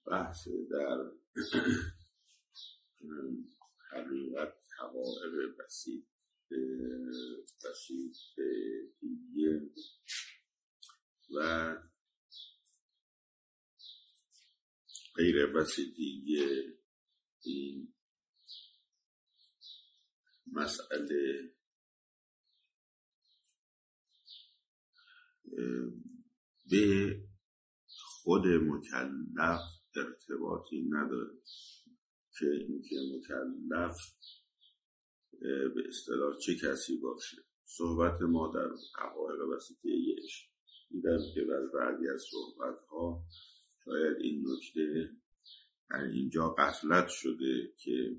بحث در حقیقت حقایق بسیطیه و غیر بسیطیه این مسئله به خود مکلف ارتباطی نداره که اینکه مکلف به اصطلاح چه کسی باشه. صحبت ما در حقایق بسیطیه دیدم که در بعضی از صحبت‌ها شاید این نکته در اینجا غفلت شده که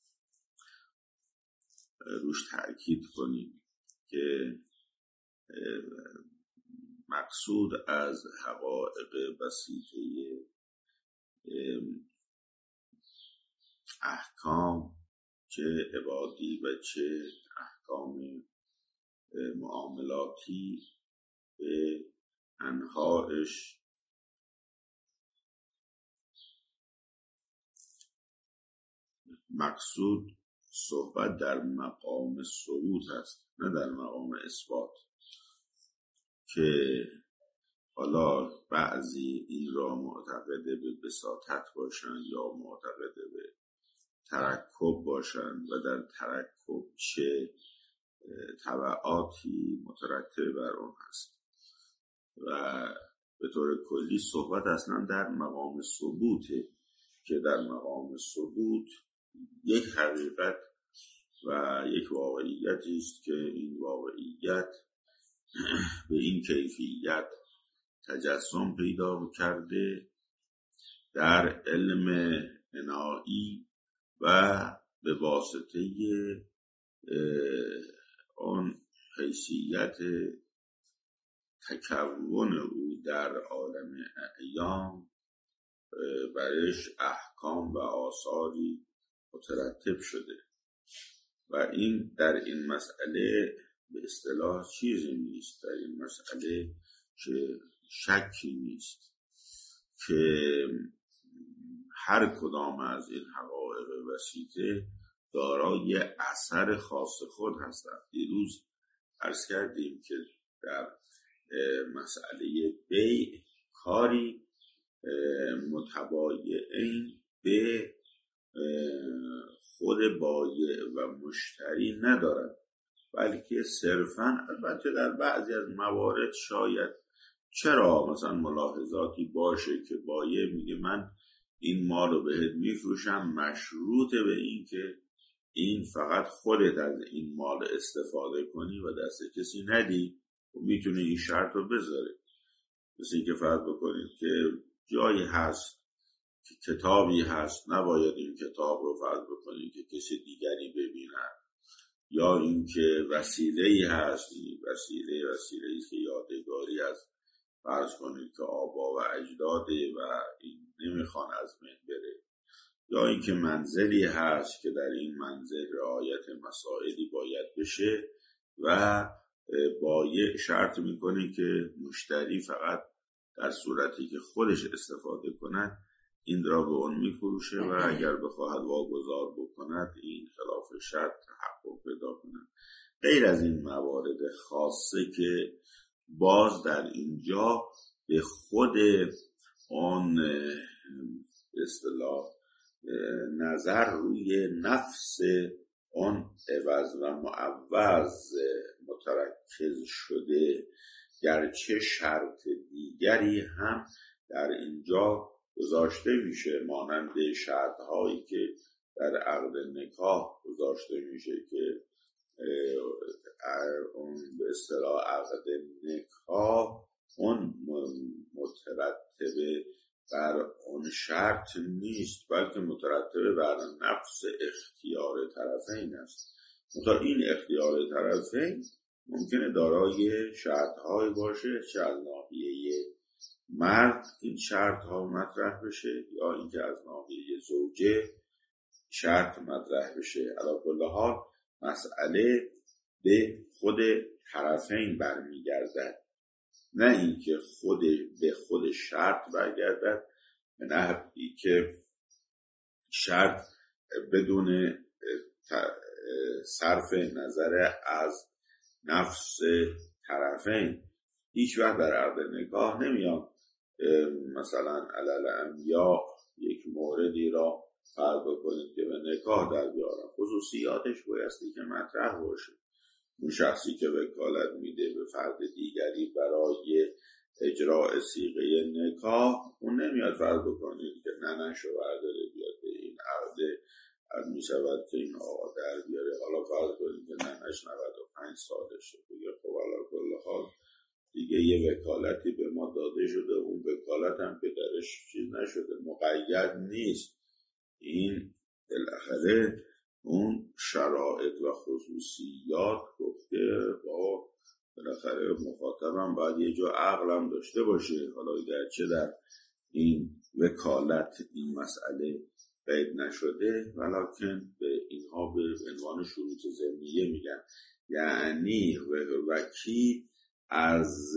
روش تأکید کنیم که مقصود از حقایق بسیطه احکام چه عبادی و چه احکام معاملاتی به انواعش مقصود صحبت در مقام ثبوت است، نه در مقام اثبات. که حالا بعضی این را معتقده به بساطت باشن یا معتقده به ترکب باشن و در ترکب چه تبعاتی مترتب بر اون هست و به طور کلی صحبت اصلا در مقام ثبوته که در مقام ثبوت یک حقیقت و یک واقعیتی است که این واقعیت به این کیفیت تجسم پیدا کرده در علم انایی و به واسطه آن حیثیت تکون او در عالم اعیان برش احکام و آثاری مترتب شده و این در این مسئله به اصطلاح چیزی نیست، در این مسئله که شکی نیست که هر کدام از این حقایق بسیطه دارای اثر خاص خود هستند. دیروز عرض کردیم که در مسئله بیع کاری متبایعین به خود بایع و مشتری ندارد، بلکه صرفاً البته در بعضی از موارد شاید چرا مثلا ملاحظاتی باشه که بایع میگه من این مال رو بهت میفروشم مشروط به این که این فقط خودت از این مال استفاده کنی و دست کسی ندی و میتونه این شرط رو بذاره. مثل این که فرض بکنید که جایی هست که کتابی هست نباید این کتاب رو فرض بکنید که کسی دیگری ببینه، یا اینکه وسیله‌ای هست، وسیله‌ای که یادگاری است، فرض کنید که آبا و اجداده و این نمیخوان از بین بره، یا اینکه منزلی هست که در این منزل رعایت مسائلی باید بشه و بایع شرط میکنه که مشتری فقط در صورتی که خودش استفاده کند این را به اون میفروشه و اگر بخواهد واگذار بکند این خلاف شرط تحقق پیدا کند. غیر از این موارد خاصه که باز در اینجا به خود آن اصطلاح نظر روی نفس آن عوض و معوض مترکز شده، گرچه شرط دیگری هم در اینجا گذاشته میشه، مانند شرط هایی که در عقد نکاح گذاشته میشه که اون به اصطلاح عقد نکاح اون مترتبه بر اون شرط نیست، بلکه مترتبه بر نفس اختیار طرفین است. مثلا این اختیار طرفین ممکنه دارای شرط های باشه، چه از ناحیه مرد این شرط ها مطرح بشه یا اینکه از ناحیه زوجه شرط مطرح بشه. علی کل حال مسئله به خود طرفین برمیگردد، نه اینکه به خود شرط برگردد، به نحوی که شرط بدون صرف نظر از نفس طرفین هیچ وقت در عقد نکاح نمیان مثلا علل انبیاء یک موردی را فرض بکنید که به نکاح در بیارن. خصوصیاتش بایستی که مطرح باشه. اون شخصی که وکالت میده به فرد دیگری برای اجراء صیغه نکاح، اون نمیاد فرض بکنید که ننشو برداره بیاد به این عقد میشود که این آقا در بیاره. حالا فرض کنید که ننش 95 سالشه، بگه خب حالا کل حال دیگه یه وکالتی به ما داده شده، اون وکالت هم پدرش چیز نشده، مقید نیست. این بالاخره اون شرایط و خصوصیات گفته با بالاخره مخاطبم باید یه جا عقلم داشته باشه. حالا گرچه در این وکالت این مسئله قید نشده، ولکن به اینها به عنوان شروط ضمنیه میگن. یعنی وکیل از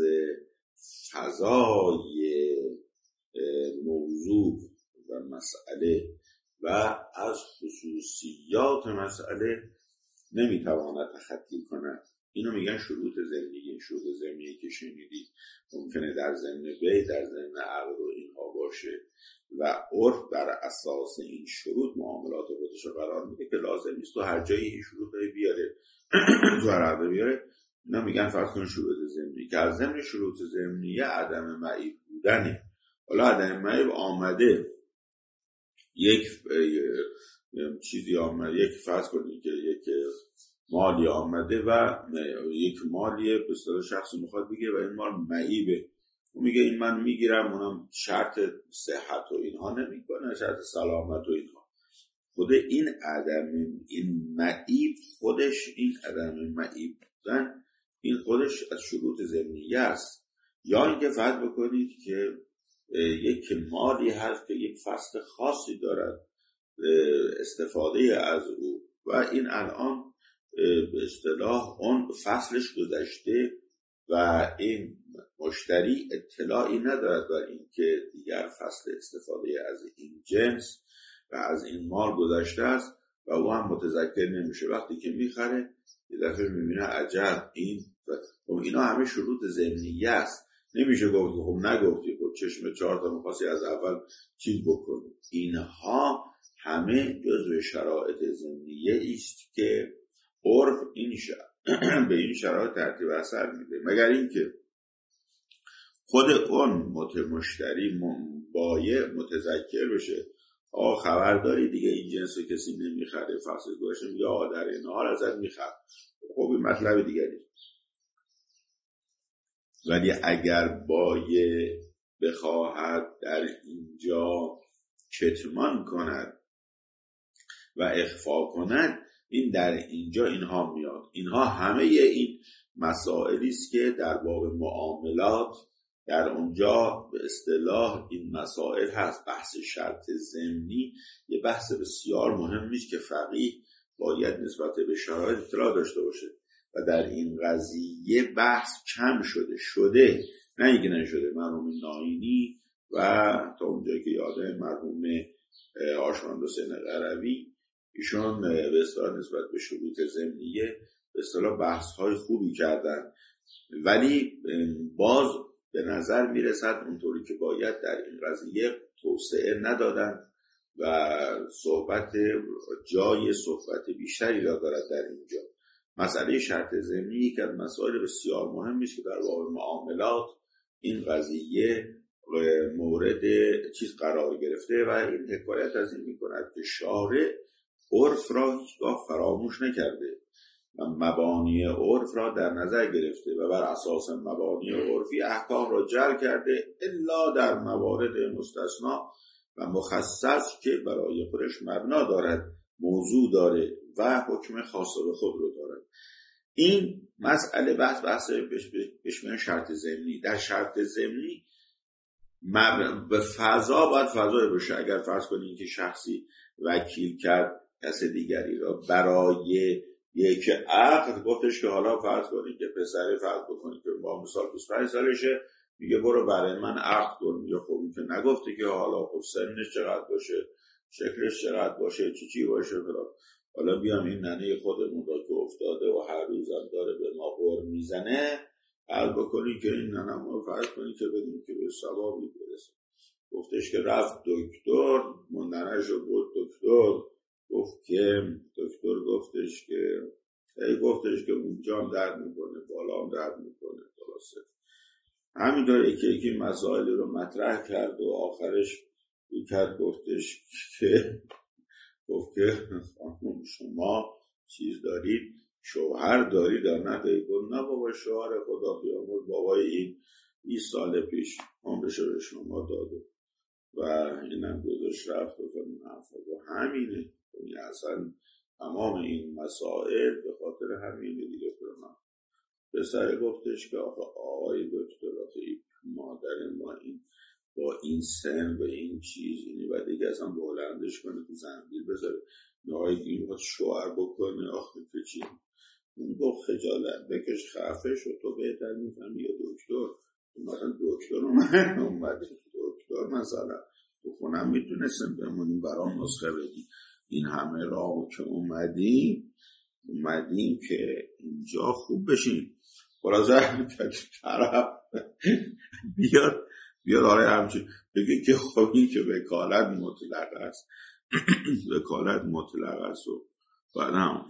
فضای موضوع و مسئله و از خصوصیات مسئله نمیتواند تخطی کند. اینو میگن شروط ضمنیه. شروط ضمنیه که شنیدید ممکنه در ضمن بیع، در ضمن عقد و اینها باشه و عرف بر اساس این شروط معاملات خودش رو قرار میده که لازم نیست تو هر جایی این شروطی بیاره تو هر عقد بیاره. اینا میگن فرض کن شروط ضمنی که از ضمن شروط ضمنیه عدم معیب بودنه. حالا عدم معیب آمده، یک چیزی آمده، یک فرض کنید که یک مالی آمده و یک مالی به اصطلاح شخصی میخواد بگیره و این مال معیبه، اون میگه این من میگیرم، اونم شرط صحت و اینها نمیکنه، شرط سلامت و اینها. خود این عدم این معیب خودش، این عدم معیب بودن این خودش از شروط ضمنیه است. یا اینکه فرض بکنید که یک مالی هست که یک فصل خاصی دارد استفاده از او و این الان به اصطلاح اون فصلش گذشته و این مشتری اطلاعی ندارد بر این که دیگر فصل استفاده از این جنس و از این مال گذشته است و او هم متذکر نمیشه. وقتی که میخره یه دفعه میبینه عجب اینا همه شروط ضمنیه است. نمیشه گفت خب نگفتی، خب چشم 4 تا می‌خواستی از اول چیز بکنی. اینها همه جزو شرایط ضمنیه است که عرف به این شرایط ترتیب اثر میده، مگر اینکه خود اون مشتری بایع متذکر بشه. خبرداری دیگه این جنس کسی نمیخره، فصل گذشته میگه در این حال ازت میخره. خب این مطلب دیگری. ولی اگر بایع بخواهد در اینجا کتمان کند و اخفا کند، این در اینجا اینها میاد. اینها همه این مسائلی است که در باب معاملات در اونجا به اصطلاح این مسائل هست. بحث شرط ضمنی یه بحث بسیار مهمی است که فقیه باید نسبت به شرایط اطلاع داشته باشه و در این قضیه بحث کم شده نه اینکه نشده. مرحوم ناینی و تا اونجایی که یاده مرحوم آشمند حسین قروی ایشون به اصطلاح نسبت به شروط ضمنیه به اصطلاح بحث‌های خوبی کردن، ولی باز به نظر میرسد اونطوری که باید در این قضیه توسعه ندادن و جای صحبت بیشتری را دارد در اینجا. مسئله شرط ضمنی که از مسائل بسیار مهمی است که در باب معاملات این قضیه مورد چیز قرار گرفته و این حکایت از این میکند که شارع عرف را هیچگاه فراموش نکرده و مبانی عرف را در نظر گرفته و بر اساس مبانی عرفی احکام را جعل کرده، الا در موارد مستثنا و مخصص که برای خودش مبنا دارد، موضوع داره و حکم خاص به خود رو دارد. این مسئله بحث بهش میگن شرط ضمنی. در شرط ضمنی به فضا باید فضای باشه. اگر فرض کنید که شخصی وکیل کرد کس دیگری را برای یک عقد، گفتش که حالا فرض کنید که پسر فرض بکنید که با مثال 25 سالشه میگه برو برای من عقد کن. میگه خب این که نگفته که حالا خب سنش چقدر باشه، شکلش چقدر باشه، چی باشه فلان. حالا بیام این ننه خودمون را که افتاده و هر روزم داره به ما غر میزنه حل بکنی که این ننه رو فرض کنی که بدیم که به ثوابی برسه. گفتش که رفت دکتر، ننهش رو بود دکتر، گفت که دکتر گفتش که اونجا درد میکنه، بالا هم درد میکنه. خلاصه همینطور یکی مسائل رو مطرح کرد و آخرش گفتش که شما چیز دارید، شوهر دارید یا ندارید؟ گفت نه بابا، شوهر خدا بیامرز بابای این 20 سال پیش عمرش به شما داده و اینم گذاشت رفت و همینه. اصلا تمام این مسائل به خاطر همینه دیگه. من پسر گفتش که آقای دکتر این مادر ما این با این سن و این چیز اینی و دیگه اصلا بلندش کنه تو زنبیل بذاره آقای این باید شوهر بکنه آخه که چی؟ اون گفت خجالت بکش، خفه شد، تو بهتر میفهمی یا دکتر؟ مثلا دکتر اومده دکتر مثلا تو خونم میتونستم بمونیم برام نسخه بدی. این همه راه که اومدیم که اینجا خوب بشیم. خلاصه طرف بیاد آره همچین بگه که خب این که وکالت مطلق است وکالت مطلق است. و بعدم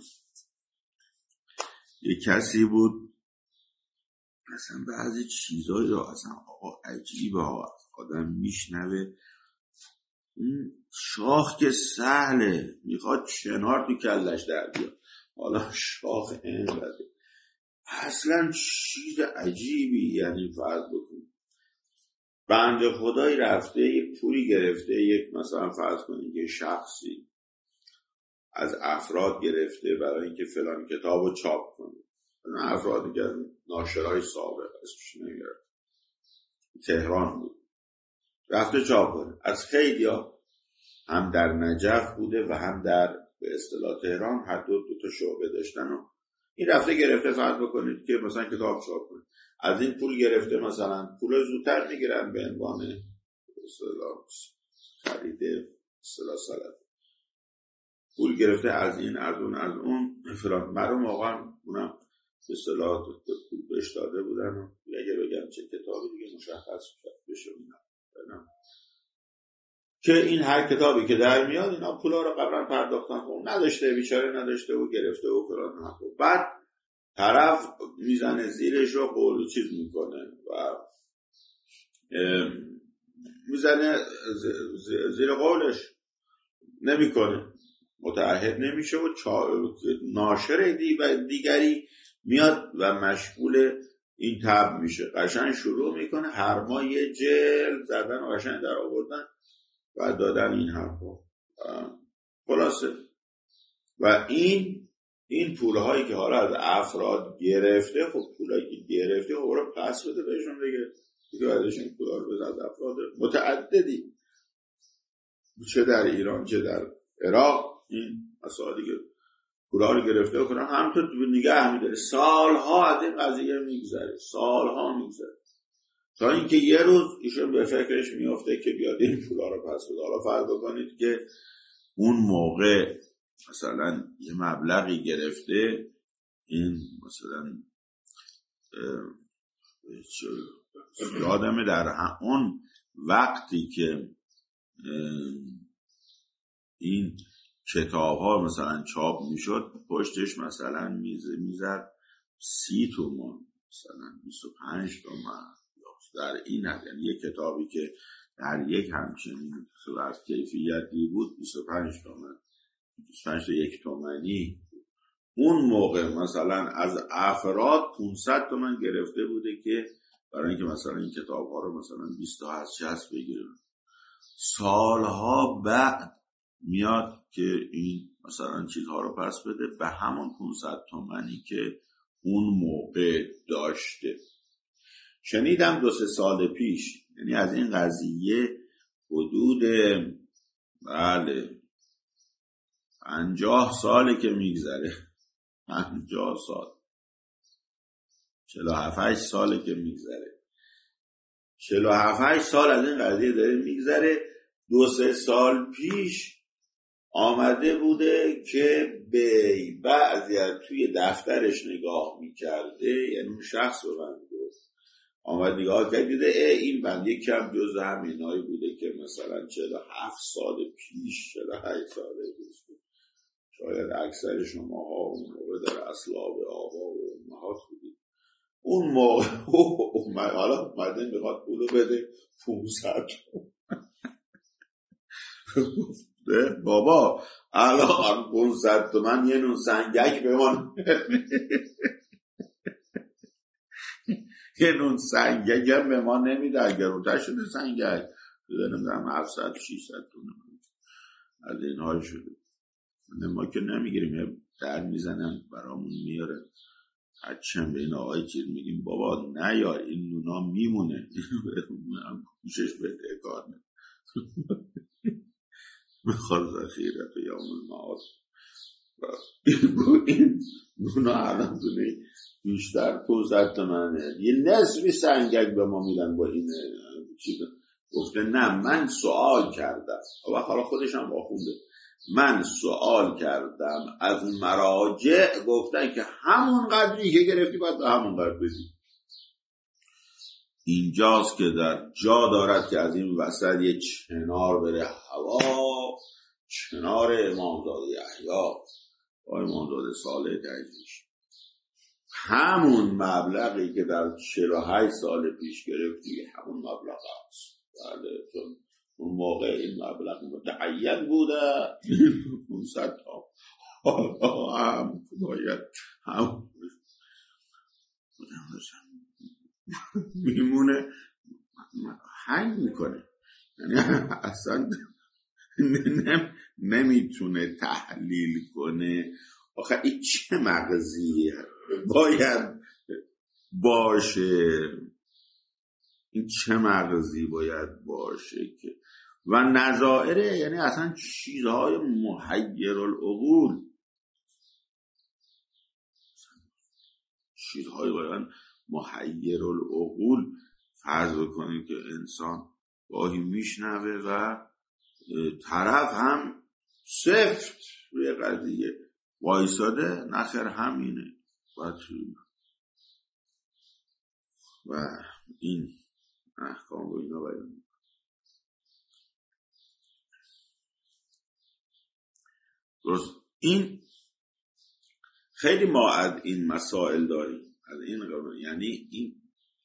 یه کسی بود اصلا بعضی چیزایی رو اصلا عجیبه ها آدم میشنوه. شاخ که سهله، میخواد چنار تو کلش در بیاد، حالا شاخ اینقدر اصلا چیز عجیبی. یعنی فرض بکن بنده خدایی رفته یک پولی گرفته، یک مثلا فرض کنید یه شخصی از افراد گرفته برای اینکه فلان کتابو چاپ کنه. افرادی که ناشرای سابق اسمش نمیاره تهران بود، رفته چاپ کنه. از خیلی ها هم در نجف بوده و هم در به اصطلاح تهران، هر دو تا شعبه داشتن و این رفته گرفته. فرض بکنید که مثلا کتاب چاپ کنه، از این پول گرفته، مثلا پول زودتر میگیرن به عنوان اصطلاح خرید اصطلاح سلط، پول گرفته از این از اون فلان. مرا واقعا اونم به اصطلاح پول بهش داده بودن و اگه بگم چه کتابی دیگه مشخص بشه اینا که این هر کتابی که در میاد اینا پولا رو قبلا پرداختن، خب نداشته بیچاره، نداشته و گرفته و فلان. بعد طرف میزنه زیرش رو قول چیز میکنه و میزنه زیر قولش نمیکنه، متعهد نمیشه و ناشر دیگری میاد و مشغول این طبع میشه. قشنگ شروع میکنه هر ماه یه جلد زدن و قشنگ در آوردن و دادن این حرفا. خلاصه و این پولهایی که حالا از افراد گرفته، خب پولهایی که گرفته خب رو پس بده بهشون دیگه بعدش این پولها رو بده از افراد متعددی، چه در ایران چه در عراق. این مسائل دیگه پولها رو گرفته و کنن همونطور نگه می‌داره. سالها از این قضیه میگذره، سالها میگذره تا اینکه یه روز ایشون به فکرش میفته که بیاد این پولا رو پس بده. حالا فرض بکنید که اون موقع مثلا یه مبلغی گرفته، این مثلا یادمه در اون وقتی که این کتاب ها مثلا چاپ میشد پشتش مثلا میزد 30 تومان مثلا 25 تومان در این حد. یعنی یک کتابی که در یک همچین صورت کیفیتی بود 25 تومان 25 تا 1 تومانی. اون موقع مثلا از افراد 500 تومان گرفته بوده که برای اینکه مثلا این کتاب ها رو مثلا 20 تا از 60 بگیرن. سالها بعد میاد که این مثلا چیزها رو پس بده به همون 500 تومانی که اون موقع داشته. شنیدم 2-3 سال پیش، یعنی از این قضیه حدود 50 ساله که میگذره، 50 سال 47-8 ساله که میگذره 47 سال از این قضیه داره میگذره. 2-3 سال پیش آمده بوده که به بعضی از توی دفترش نگاه میکرده، یعنی اون شخص رو من گفت آمد نگاه کرد دیده این بنده کم جز همینایی بوده که مثلا 47 سال پیش 48 سال پیش شاید اکثر شماها اون موقع در اصلاب آقا و امهات بودید. اون موقع حالا اومده میخواد پولو بده 500 بابا الان 500 تومن یه نون سنگک به من یه نون سنگک هم به ما نمیده. اگر رو شده سنگک نمیدونم 700 600 تومن از این های شده. ما که نمیگیریم در میزنن برامون میاره هرچند به این آقای چیز میگیم بابا نیار این نونا میمونه کوشش بده کار نه میخواد ذخیرت یا المعاد این نونا الان دونه بیشتر 500 تومنه. یه نصفی سنگک به ما میدن با این چیز. گفته نه من سوال کردم و حالا خودش هم آخونده من سوال کردم از مراجع گفتن که همون قدری که گرفتی باید به همون قدر بدی. اینجاست که در جا دارد که از این وسط یه چنار بره هوا، چنار امامزاده یحیی و امامزاده صالح تجریش. همون مبلغی که در 48 سال پیش گرفتی همون مبلغ هست. بله چون اون موقع این مبلغ متعین بوده 500 تا هم باید هم میمونه هنگ میکنه، یعنی اصلا نمیتونه تحلیل کنه آخه این چه مغزیه باید باشه، این چه مغزی باید باشه که و نظائره، یعنی اصلا چیزهای محیر العقول، چیزهای باید محیر العقول. فرض بکنید که انسان گاهی میشنوه و طرف هم سفت روی قضیه وایساده نخیر همینه و این احکام رو اینا باید درست. این خیلی ما از این مسائل داریم، از این یعنی این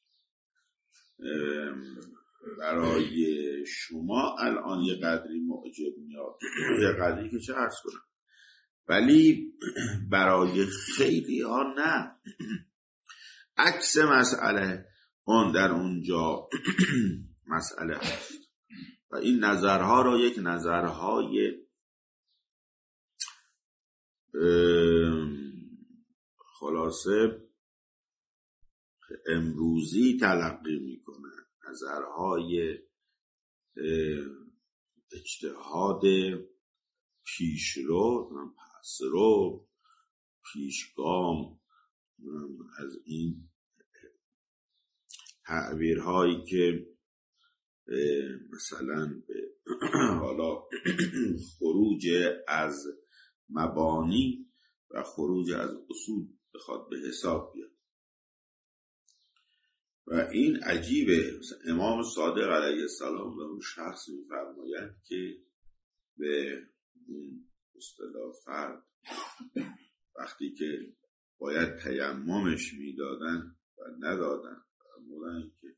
برای شما الان یه قدری معجب میاد یه قدری که چه عرض کنم، ولی برای خیلی ها نه. عکس مسئله اون در اونجا مسئله هست و این نظرها را یک نظرهای خلاصه امروزی تلقی میکنه، نظرهای اجتهاد پیشرو پسرو پیشگام، از این تعبیرهایی که مثلا به حالا خروج از مبانی و خروج از اصول بخواد به حساب بیاد و این عجیبه. مثلا امام صادق علیه السلام به اون شخص می‌فرماید که به اون اصطلاح فرد وقتی که باید تیممش میدادن و ندادن فرمودن که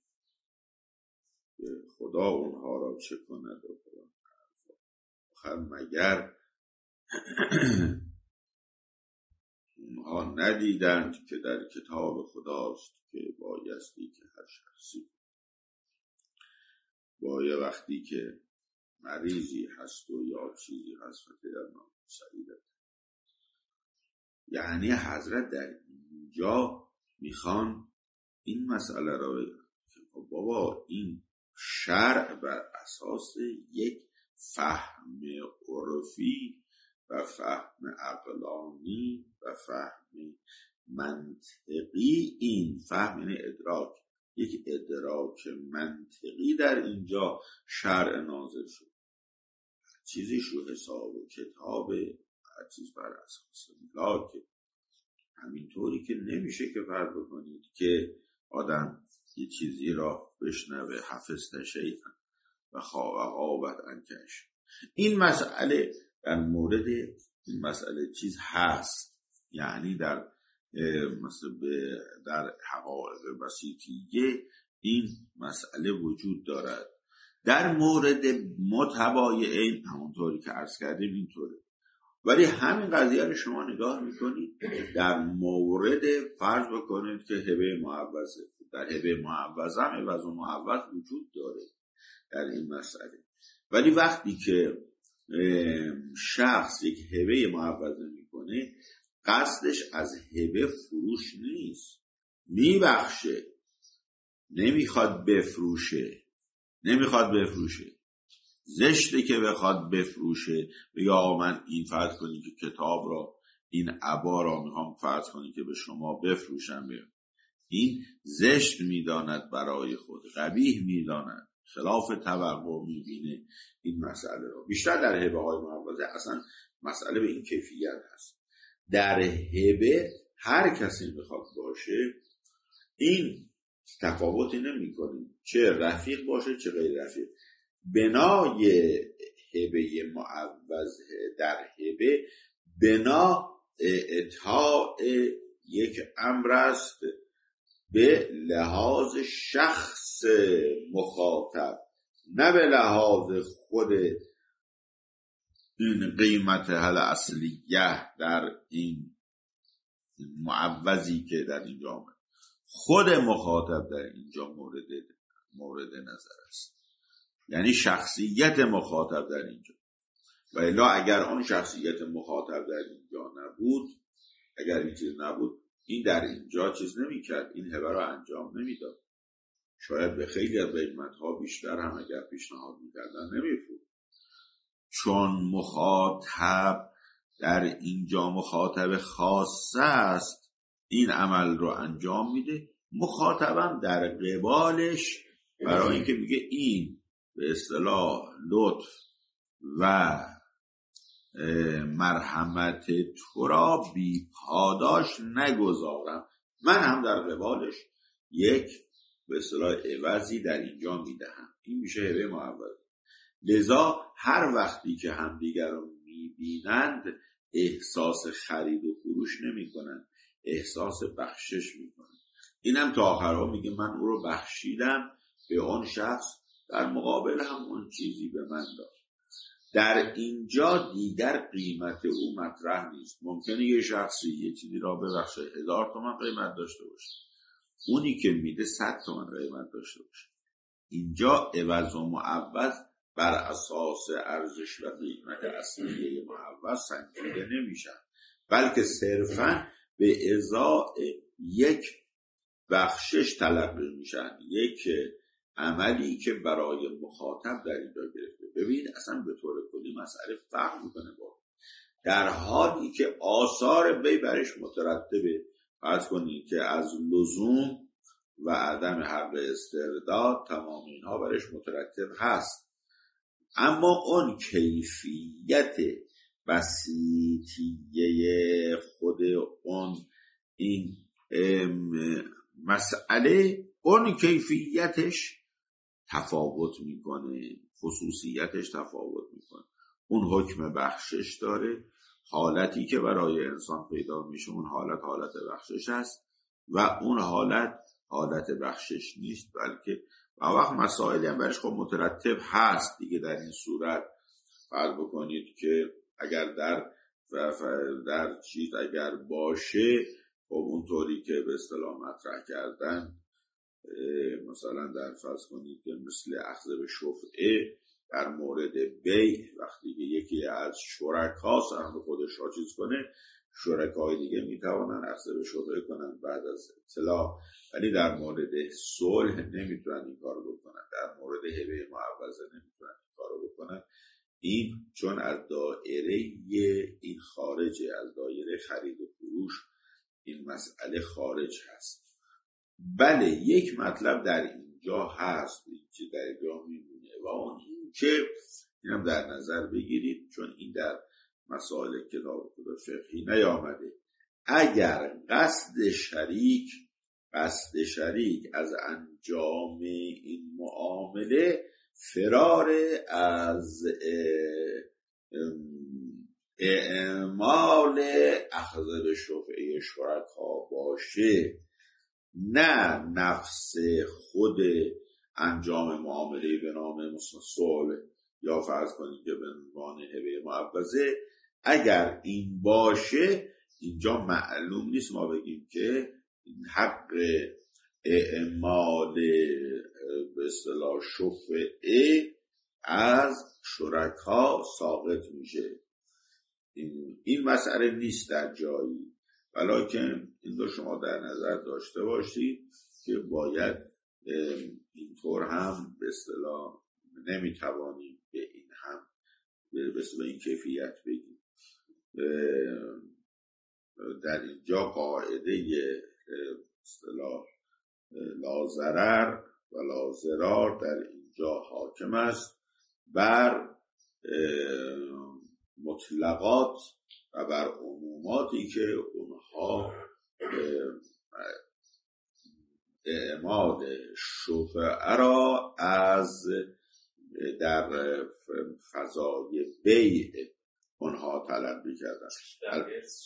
خدا اونها را چه کند و آخر مگر اونها ندیدند که در کتاب خداست که بایستی که هر شخصی باید وقتی که مریضی هست و یا چیزی هست و در نام سعیدت. یعنی حضرت در اینجا میخوان این مسئله را بگن که بابا این شرع بر اساس یک فهم عرفی و فهم عقلانی و فهم منطقی، این فهم یعنی ادراک یک ادراک منطقی در اینجا شرع نازل شد. چیزیش رو حساب و کتاب، هر چیز بر اساس لاک. همینطوری که نمیشه که فرض بکنید که آدم یه چیزی را بشنوه حفظت شیئا و غابت انکش. این مسئله در مورد این مسئله چیز هست، یعنی در حقایق بسیطیه این مسئله وجود دارد. در مورد متبایعین همونطوری که عرض کردیم اینطوره. ولی همین قضیه رو شما نگاه میکنید در مورد فرض بکنید که هبه معوضه، در هبه معوضه هم عوض و معوض وجود داره در این مسئله. ولی وقتی که شخص یک هبه معوضه میکنه، قصدش از هبه فروش نیست، میبخشه، نمیخواد بفروشه. زشته که بخواد بفروشه، بگه من این فرض کنی که کتاب را، این عبا را میخوام فرض کنی که به شما بفروشم، این زشت میداند برای خود، قبیح میداند، خلاف توقع میبینه این مسئله را. بیشتر در هبه های معوضه اصلا مسئله به این کیفیت هست. در هبه هر کسی میخواد باشه، این تفاوتی نمی کنیم، چه رفیق باشه چه غیر رفیق. بنای هبه معوض در هبه بنا اطاع یک امر است به لحاظ شخص مخاطب، نه به لحاظ خود این قیمت هل اصلیه در این معوضی که در اینجا آمد. خود مخاطب در اینجا مورد نظر است، یعنی شخصیت مخاطب در اینجا. و الا اگر آن شخصیت مخاطب در اینجا نبود، اگر این چیز نبود، این در اینجا چیز نمی کرد، این هبه را انجام نمی داد. شاید به خیلی از قیمت‌ها بیشتر هم اگر پیشنهاد می کردن نمی فروخت. چون مخاطب در اینجا مخاطب خاص است، این عمل رو انجام میده. مخاطبم در قبالش برای اینکه میگه این به اصطلاح لطف و مرحمت تو را بی پاداش نگذارم، من هم در قبالش یک به اصطلاح عوضی در اینجا میدهم. این میشه هبه معوض. لذا هر وقتی که همدیگر رو میبینند احساس خرید و فروش نمی کنند، احساس بخشش می کنند. اینم تا آخرها میگه من او رو بخشیدم به اون شخص، در مقابل هم اون چیزی به من داد. در اینجا دیگر قیمت او مطرح نیست. ممکنه یه شخصی یه چیزی را ببخشه 1000 تومان قیمت داشته باشه، اونی که میده 100 تومان قیمت داشته باشه. اینجا عوض و معوض بر اساس ارزش و قیمت اصلیه معوض سنجیده نمیشن، بلکه صرفاً به ازای یک بخشش تلقی میشن، یک عملی که برای مخاطب در اینجا گرفته. ببینید اصلا به طور کلی مسئله فرق میکنه با در حالی که آثار بی برش مترتبه. فرض کنید که از لزوم و عدم حق استرداد تمام اینها برش مترتب هست، اما اون کیفیت بسیطیه خود اون این مسئله، اون کیفیتش تفاوت میکنه، خصوصیتش تفاوت میکنه. اون حکم بخشش داره، حالتی که برای انسان پیدا میشه اون حالت بخشش هست و اون حالت بخشش نیست، بلکه و وقت مسائلی هم برش خب مترتب هست دیگه. در این صورت فرض بکنید که اگر در چیز اگر باشه، خب اونطوری که به اصطلاح مطرح کردن، مثلا در فرض کنید که مثل اخذ به شفعه در مورد بیع، وقتی که یکی از شرکا سهم خودش را چیز کنه، شرکای دیگه میتوانن اخذ به شفعه کنن بعد از اطلاع، ولی در مورد صلح نمیتونن این کارو بکنن، در مورد هبه معوضه نمیتونن این کارو بکنن. این چون از دایره این خارجه، از دایره خرید و فروش این مسئله خارج هست. بله یک مطلب در اینجا هست که در اینجا میمونه و اون این که اینم در نظر بگیرید، چون این در مسائل کتاب فقهی نیامده. اگر قصد شریک از انجام این معامله فرار از اعمال اخذ به شفعه شرکا باشه، نه نفس خود انجام معامله به نام صلح یا فرض کنید که به عنوان هبه معوضه، اگر این باشه اینجا معلوم نیست ما بگیم که حق اعمال به اصطلاح شفعه از شرکا ساقط میشه. این مسئله نیست در جایی، ولکن این رو شما در نظر داشته باشید که باید اینطور هم به اصطلاح نمیتوانیم به این هم به این کیفیت بگیم. در اینجا قاعده اصطلاح لا ضرر و لا ضرار در اینجا حاکم است بر مطلقات و بر عموماتی که اونها اعمال شفعه را از در فضای بیع اونها طلب می‌کردن. در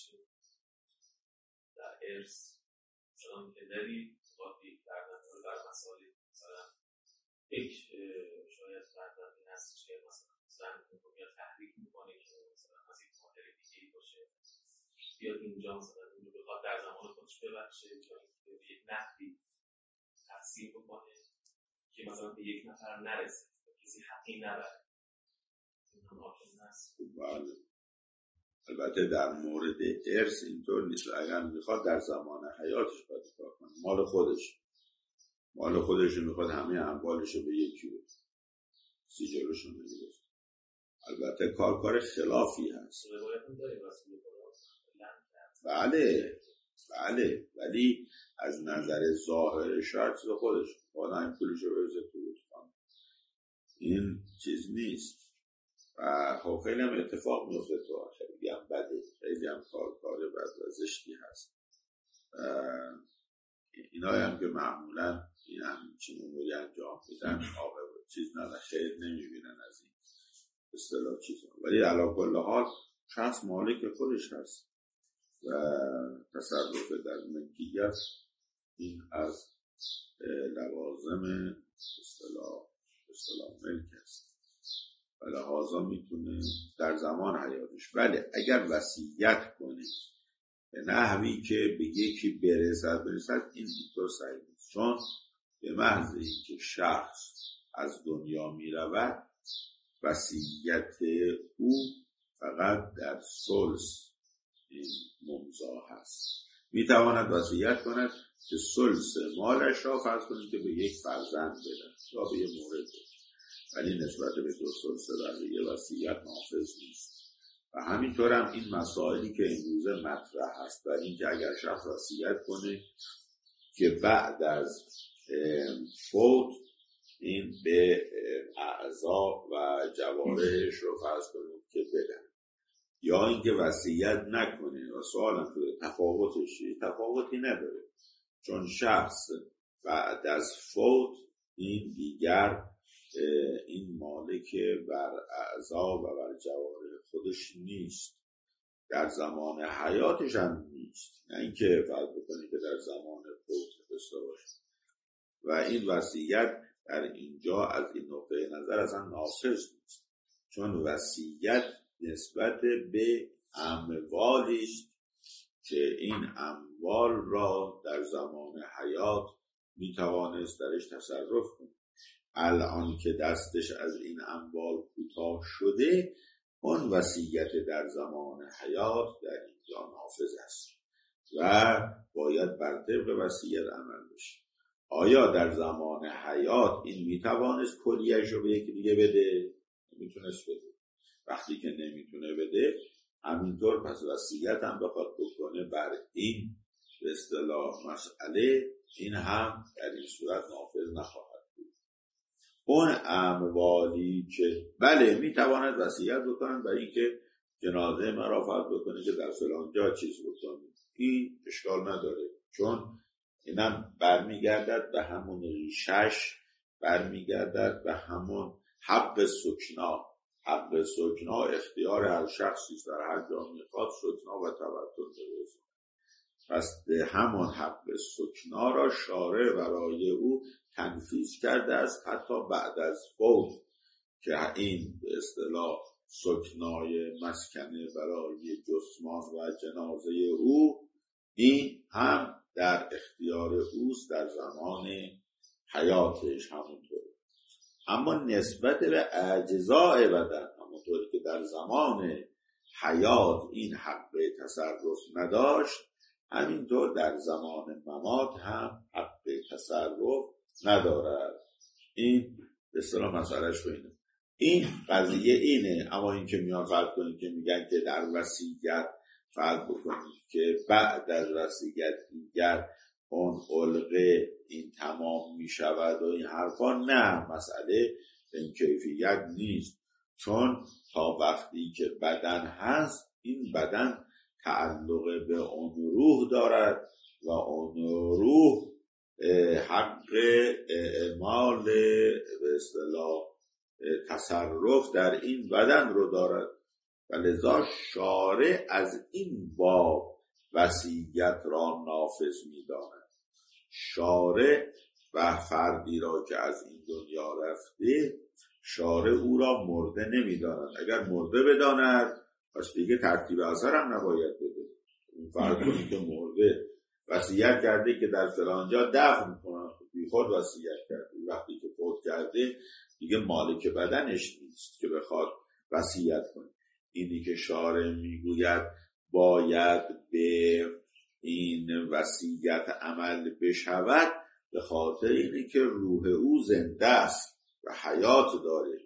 ارث مثلا که داری وقتی فرزند در مسائل مثلا یک شاید فرزندی هست که مثلا زن رو میاد تحریک میکنه که مثلا از این مادر دیگه‌ای باشه، بیاد اینجا مثلا اون رو بخواد در زمان خودش ببخشه یا به یک نحوی تفسیر بکنه که مثلا به یک نفر نرسه، کسی حقی نداره. این هم حاکم هست. بله. البته در مورد ارث اینطور نیست. اگر میخواد در زمان حیاتش باید کار کنه، مال خودش میخواد همه اموالش به یکی بده، سیجلش رو نمیگرفت. البته کار خلافی هست. بله ولی از نظر ظاهر شرط خودش باید این پولش رو بریزه تو لطفاً. این چیز نیست و خب خیلی هم اتفاق میفته تو خیلی هم بده، خیلی هم کار بد و زشتی هست. اینایی هم که معمولا این هم چین اموری انجام میدن چیز ندن، خیلی نمیبینن از این اصطلاح چیزا، ولی علی کل حال شخص مالک خودش هست و تصرف در ملکیت این از لوازم اصطلاح ملک است و لحاظا میتونه در زمان حیاتش. ولی اگر وصیت کنه به نحوی که به یکی برسد این اینطور صحیح نیست، چون به محض اینکه شخص از دنیا میرود وصیت او فقط در ثلث این ممضا هست. میتواند وصیت کند که ثلث مالش را فرض کنید که به یک فرزند بدن یا به یک مورد بدن، ولی نسبت به دو ثلث بقیه وصیت نافذ نیست. و همینطور هم این مسائلی که امروزه مطرح هست، برای اینکه اگر شخص وصیت کنه که بعد از فوت این به اعضا و جوارحش رو فرض کنید که بدن، یا اینکه وصیت نکنه. و سوالم شده تفاوتی نداره، چون شخص بعد از فوت این دیگر این مالک بر اعضا و بر جوارح خودش نیست، در زمان حیاتش هم نیست، نه اینکه فرض بکنی که در زمان فوت داشته باشه. و این وصیت در اینجا از این نقطه نظر اصلا نافذ نیست، چون وصیت نسبت به اموالی است که این اموال را در زمان حیات میتوانست درش تصرف کنه. الان که دستش از این اموال کوتاه شده، اون وصیت در زمان حیات در اینجا نافذ است و باید بر طبق وصیت عمل بشه. آیا در زمان حیات این میتوانست کلیه‌اش رو به یکی دیگه بده؟ میتونست بده. وقتی که نمیتونه بده، همینطور پس وصیت هم بخواد بکنه بر این به اصطلاح مسئله، این هم در این صورت نافذ نخواهد بود. اون اموالی که بله میتواند وصیت بکنند برای اینکه جنازه مرا فرض بکنه که در فلان جا چیز بکنید، این اشکال نداره، چون اینم برمیگردد به همون ریشش، برمیگردد به همون حق سکنا. حق سکنا اختیار هر شخصی است، در هر جا میخواد سکنا و تبتل بروزد. پس همون حق سکنا را شارع برای او تنفیذ کرده است حتی بعد از فوت، که این به اصطلاح سکنای مسکنه برای جسمان و جنازه او، این هم در اختیار اوست در زمان حیاتش همونطور. اما نسبت به اجزاء بدن، همونطوری که در زمان حیات این حق تصرف نداشت، همینطور در زمان ممات هم حق تصرف ندارد. این به اصطلاح مسئلهش اینه. این قضیه اینه. اما این که میان فرض کنید که میگن که در وصیت فرض بکنید که بعد از وصیت دیگر اون علقه این تمام میشود و این حرفا، نه، مسئله این کیفیت نیست، چون تا وقتی که بدن هست این بدن تعلق به اون روح دارد و اون روح حق اعمال به اصطلاح تصرف در این بدن رو دارد و لذا شارع از این باب وصیت را نافذ می‌داند. شارع و فردی را که از این دنیا رفته، شارع او را مرده نمی‌داند. اگر مرده بداند پس دیگه ترتیب اثر هم نباید بده. این فرض کنید که مرده وصیت کرده که در فلان جا دفن کنن، بی خود وصیت کرده، وقتی که فوت کرده دیگه مالک بدنش نیست که بخواد وصیت کنه. اینی که شارع میگوید باید به این وصیت عمل بشود، به خاطر اینه که روح او زنده است و حیات داره،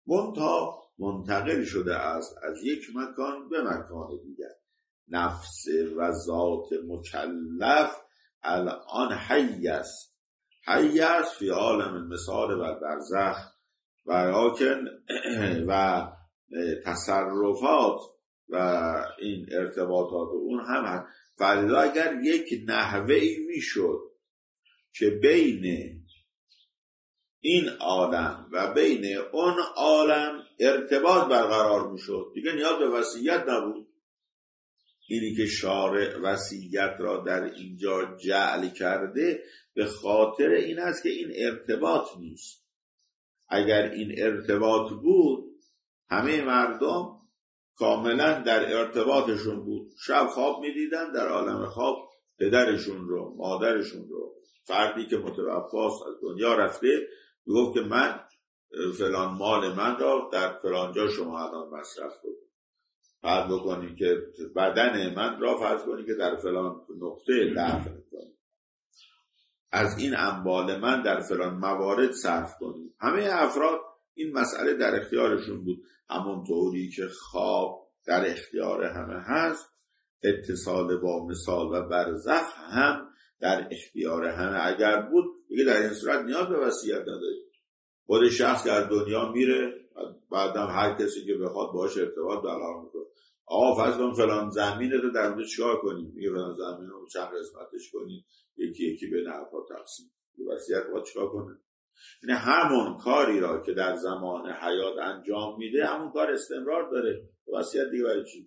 منتقل شده است از یک مکان به مکان دیگر. نفس و ذات مکلف الان حی است، حی است فی عالم المثال و برزخ، ولکن و تصرفات و این ارتباطات اون هم هست. فلذا اگر یک نحوه‌ای میشد که بین این عالم و بین اون عالم ارتباط برقرار میشد، دیگه نیاز به وصیت نبود. اینی که شارع وصیت را در اینجا جعل کرده به خاطر این است که این ارتباط نیست. اگر این ارتباط بود، همه مردم کاملا در ارتباطشون بود. شب خواب میدیدن، در عالم خواب پدرشون رو، مادرشون رو، فردی که متوفاست از دنیا رفته، میگفت که من فلان مال من را در فلان جا شما الان مصرف کنید. فرض بکنید که بدن من را فرض کنید که در فلان نقطه دفن کنید، از این اموال من در فلان موارد صرف کنید. همه افراد این مسئله در اختیارشون بود. همونطوری که خواب در اختیار همه هست، اتصال با مثال و برزخ هم در اختیار همه اگر بود، دیگه در این صورت نیاز به وصیت ندارید. خود شخص که از دنیا میره، بعدم هر کسی که بخواد باهاش ارتباط برقرار میکنه، فرض کن فلان زمین رو در اونجا چیکار کنیم؟ میگه فلان زمین رو چند قسمتش کنیم، یکی یکی به نفع تقسیم. وصیت باید چیکار کنه؟ یعنی همون کاری را که در زمان حیات انجام میده، همون کار استمرار داره. وصیت دیگه برای چی؟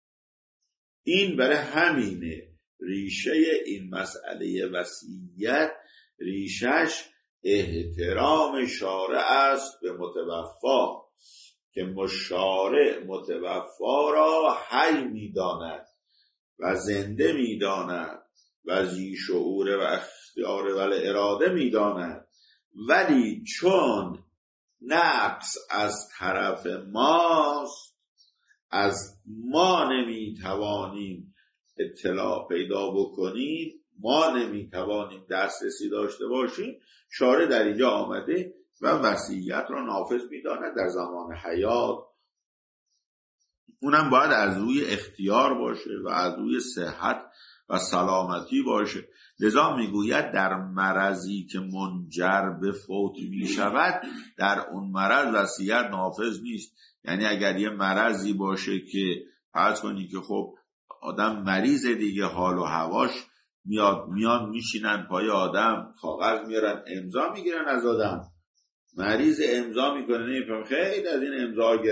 این برای همینه ریشه این مسئله وصیت، ریشش احترام شارع است به متوفا، که مشارع متوفا را حی میداند و زنده میداند و ذی شعور و اختیار و اراده میداند، ولی چون نقص از طرف ماست، از ما نمیتوانیم اطلاع پیدا بکنیم، ما نمیتوانیم دسترسی داشته باشیم، شارع در اینجا آمده و وصیت را نافذ می‌داند در زمان حیات. اونم باید از روی اختیار باشه و از روی صحت و سلامتی باشه. لذا میگوید در مرضی که منجر به فوت میشود، در اون مرض وصیت نافذ نیست. یعنی اگر یه مرضی باشه که فرض کنی که خب آدم مریض دیگه، حال و هواش میان میشینن پای آدم، کاغذ میارن امضا میگیرن از آدم، مریض امضا میکنه، نمیفهم، خیلی از این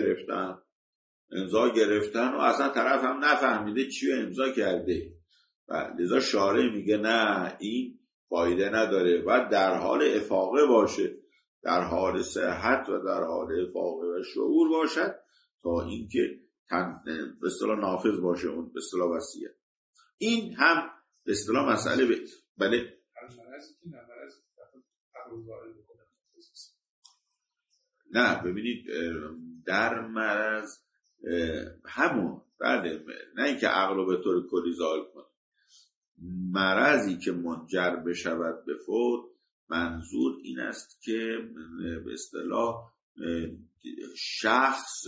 امضا گرفتن و اصلا طرف هم نفهمیده چی امضا کرده. و لذا شارع میگه نه، این فایده نداره، و در حال افاقه باشه، در حال صحت و در حال افاقه و شعور باشد تا اینکه به اصطلاح نافذ باشه اون به اصطلاح وصیت. این هم به اصطلاح مسئله بله نه ببینید در مرض همون بله، نه اینکه عقل رو به طور کلی زائل کنه. مرضی که منجر بشود به فوت، منظور این است که به اصطلاح شخص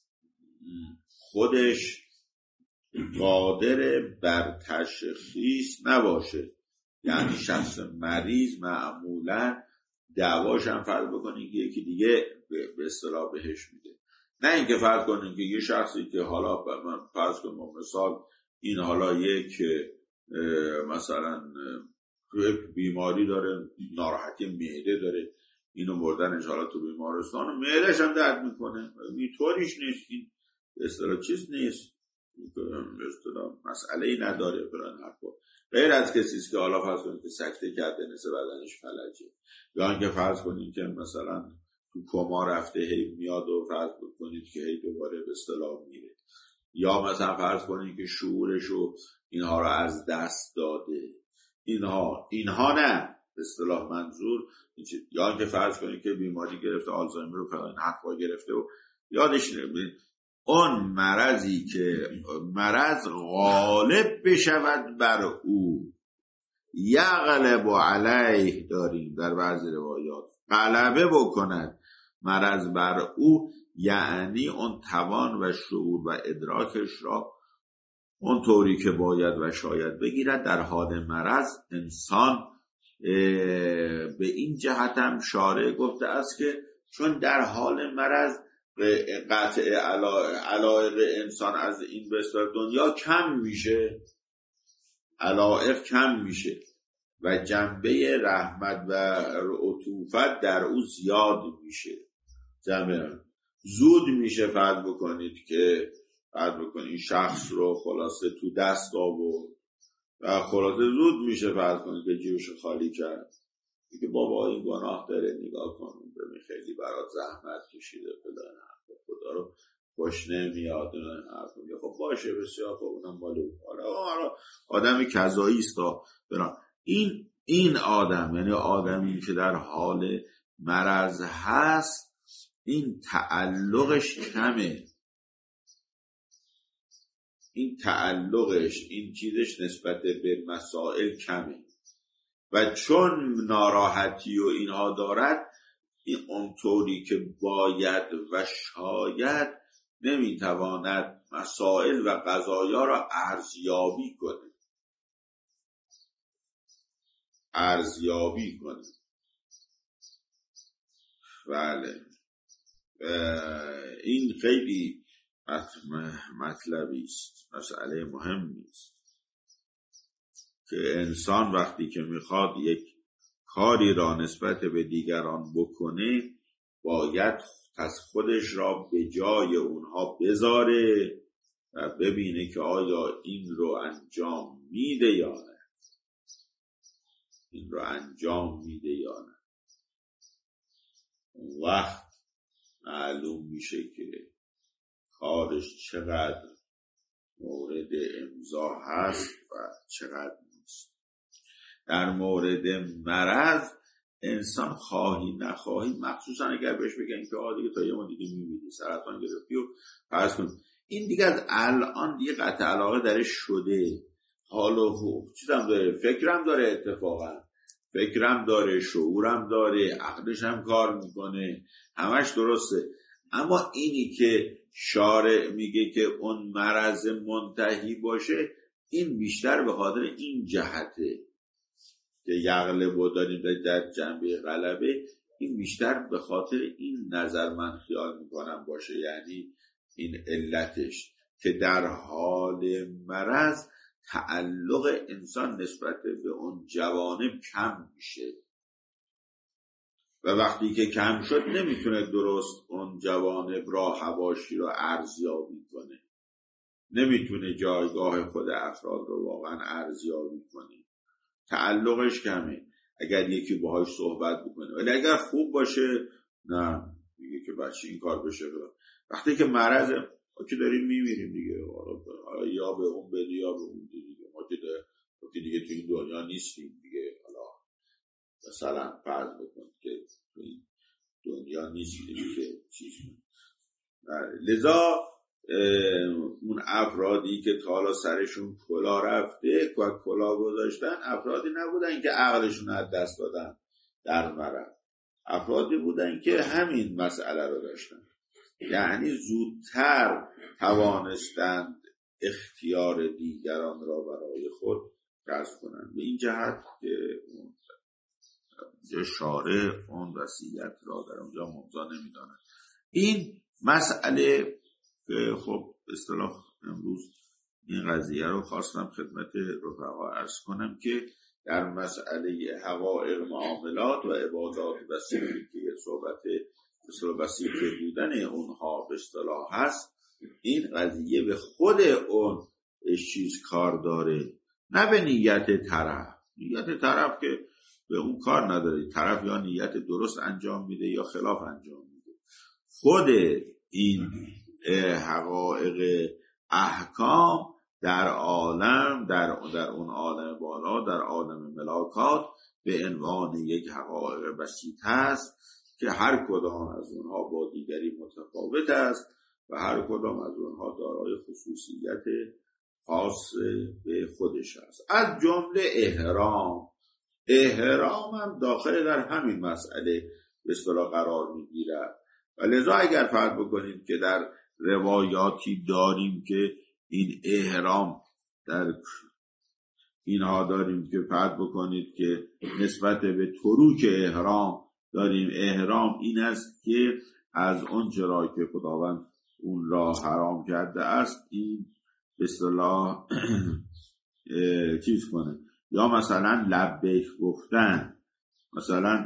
خودش قادر بر تشخیص نباشه. یعنی شخص مریض معمولا دعواش هم فرض بکنید که یکی دیگه به اصطلاح بهش میده، نه اینکه فرض کنید که یه شخصی که حالا من فرض کنم مثال این حالا یک مثلا بیماری داره، ناراحتی معده داره، اینو بردنش حالا تو بیمارستان و معده‌ش هم درد میکنه، اینطوریش نیست، این به اصطلاح چیز نیست، به اصطلاح مسئله‌ای نداره برای حرفا. غیر از کسی است که حالا فرض کنید که سکته کرده، نصف بدنش فلجه، یا اینکه فرض کنید که مثلا تو کما رفته هی میاد و فرض کنید که هی دوباره به اصطلاح میره، یا مثلا فرض کنید که شعورش و اینها رو از دست داده، اینها نه به اصطلاح منظور، یا اینکه فرض کنید که بیماری گرفته، آلزایمر رو فلان حرفا گرفته و یادش نمیاد. اون مرضی که مرض غالب بشود بر او، یغلب علیه داریم در بعضی روایات، غلبه بکند مرض بر او، یعنی اون توان و شعور و ادراکش را اون طوری که باید و شاید بگیرد. در حال مرض انسان به این جهت هم شارع گفته است که چون در حال مرض قطع علایق انسان از این بستر دنیا کم میشه، علایق کم میشه و جنبه رحمت و عطوفت در او زیاد میشه، زود میشه فرض بکنید که این شخص رو خلاصه تو دست آورد و خلاصه زود میشه فرض کنید که جیبشو خالی کرد، که بابا این گناه داره، نگاه کن ببین خیلی برات زحمت کشیده فلان، خدا رو خوش نمیاد، خب باشه بسیار خب اونم مال حالا آدمی کذایی است. این آدم یعنی آدمی که در حال مرض هست، این تعلقش کمه، این چیزش نسبت به مسائل کمه و چون ناراحتی و اینها دارد، این اونطوری که باید و شاید نمیتواند مسائل و قضایا را ارزیابی کنه. بله این خیلی مطلبی است، مسئله مهمی است که انسان وقتی که میخواد یک کاری را نسبت به دیگران بکنه، باید از خودش را به جای اونها بذاره و ببینه که آیا این رو انجام میده یا نه، اون وقت معلوم میشه که کارش چقدر مورد امضا هست و چقدر نیست. در مورد مرض انسان خواهی نخواهی، مخصوصا اگر بهش بگن که دیگه تا یه ما دیگه میمیدی، سرطان گرفتی و فرض کن این دیگه از الان دیگه قطع علاقه درش شده، حال و چیزم داره، فکرم داره، اتفاقا فکرم داره، شعورم داره، عقلش هم کار میکنه، همش درسته. اما اینی که شارع میگه که اون مرض منتهی باشه، این بیشتر به خاطر این جهته که یغلب و داریم در جنبه غلبه، این بیشتر به خاطر این نظر من خیال میکنم باشه، یعنی این علتش که در حال مرض تعلق انسان نسبت به اون جوانب کم میشه و وقتی که کم شد نمیتونه درست اون جوانب را حواشی را ارزیابی کنه، نمیتونه جایگاه خود افراد رو واقعا ارزیابی کنه، تعلقش کمه. اگر یکی باهاش صحبت بکنه، ولی اگر خوب باشه نه میگه که بچه این کار بشه. وقتی که مرضه ما که داریم میمیریم دیگه، یا به اون بدی یا به اون دیگه، ما که دیگه تو این دنیا نیستیم دیگه. حالا مثلا فرض بکن که تو این دنیا نیستیم که چیز کنیم. لذا اون افرادی که تا حالا سرشون کلا رفته و کلا گذاشتن، افرادی نبودن که عقلشون از دست دادن در مرض، افرادی بودن که همین مسئله رو داشتن، یعنی زودتر توانستند اختیار دیگران را برای خود کسب کنند. به این جهت که شارع اون وصیت را در اونجا ممضا نمی‌داند. این مسئله خب اصطلاح امروز این قضیه رو خواستم خدمت رفقا عرض کنم که در مسئله حقایق معاملات و عبادات وسیله که صحبت وسیله بودن اونها به اصطلاح هست، این قضیه به خود اون چیز کار داره، نه به نیت طرف. نیت طرف که به اون کار نداره، طرف یا نیت درست انجام میده یا خلاف انجام میده. خود این حقایق احکام در عالم، در اون عالم بالا، در عالم ملاکات به عنوان یک حقایق بسیط هست که هر کدام از اونها با دیگری متفاوت است و هر کدام از اونها دارای خصوصیت خاص به خودش است. از جمله احرام هم داخل در همین مسئله به اصطلاح قرار میگیرد و لذا اگر فرض بکنید که در روایاتی داریم که این احرام در اینها داریم که فرض بکنید که نسبت به تروک احرام داریم، احرام این است که از اون چرا که خداوند اون را حرام کرده است این به اصطلاح چیز کنه، یا مثلا لبیک گفتن. مثلا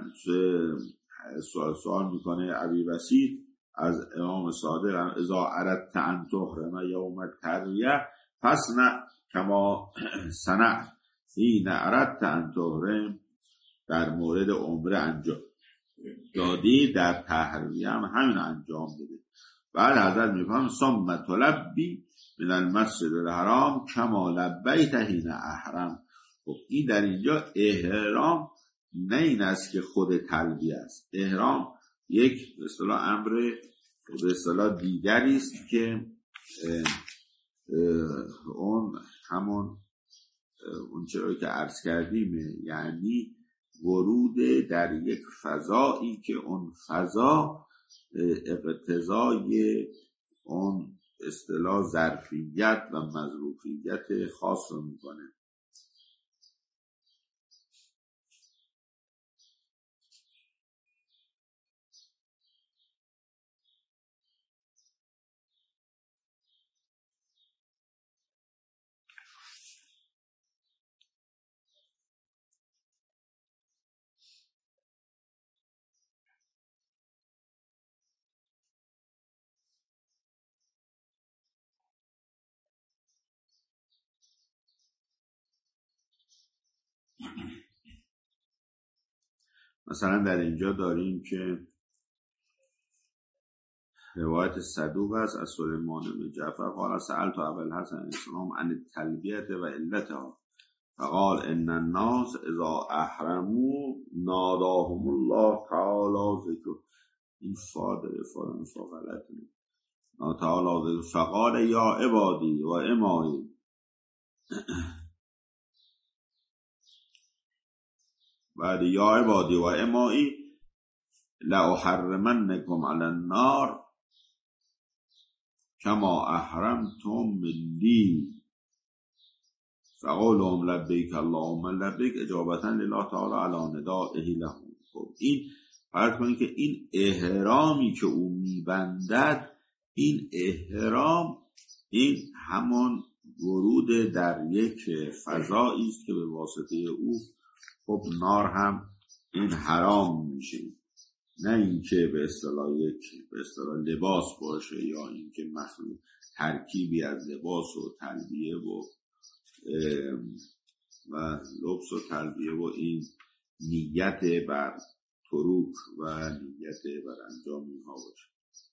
سوال میکنه ابی وسیع از امام صادق اذا اردت ان تحرم یوم الترویه فاصنع کما صنعت حین اردت ان تحرم. در مورد عمره انجام دادی، در تحریه هم همین انجام بده. بعد حضرت میفهم ثم تلبی من المسجد الحرام کما لبیت حین احرم. خب این در اینجا احرام نه این است که خود تلبیه است، احرام یک به اصطلاح امر به اصطلاح دیگری است که اون همون اون چرا که عرض کردیم، یعنی ورود در یک فضایی که اون فضا اقتضای اون اصطلاح ظرفیت و مظروفیت خاص رو میکنه. مثلا در اینجا داریم که روایت صدوق است از سلیمان بن جعفر قال سألت ابا الحسن الاسلام عن التلبیه و علتها فقال ان الناس اذا احرموا ناداهم الله تعالی ذکر. این صادره فرانسا غلط نیست، تعالی ذکر فقال یا عبادی و امایی بعد یا عبادی و امایی لأحرمنکم علی النار کما احرمتم لی. فقالهم لبیک اللهم لبیک اجابتا لله تعالی علی ندائه لهم. خب این فرض کنید که این احرامی که او میبندد، این احرام این همان ورود در یک فضایی است که به واسطه او خب نار هم این حرام میشه، نه اینکه به اصطلاح لباس باشه یا اینکه مخلوط ترکیبی از لباس و تلبیه و لبس و تلبیه و این نیت بر تروک و نیت بر انجام اینها باشه.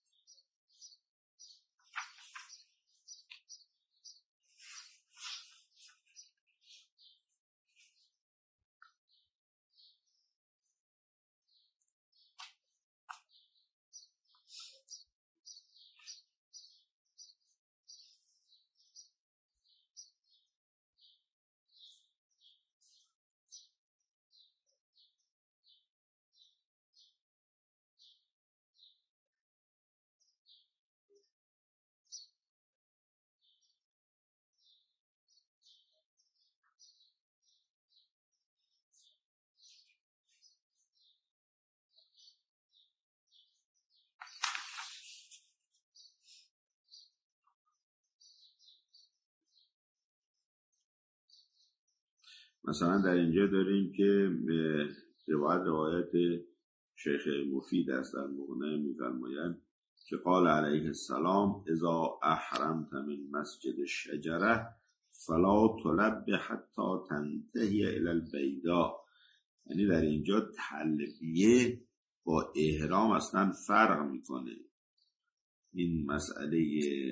مثلا در اینجا داریم که روایت شیخ مفید است در مغنی می‌فرمایند که قال علیه السلام اذا احرمت من مسجد الشجره فلا تلب حتی تنتهی الی البیضاء. یعنی در اینجا تلبیه با احرام اصلا فرق میکنه. این مسئله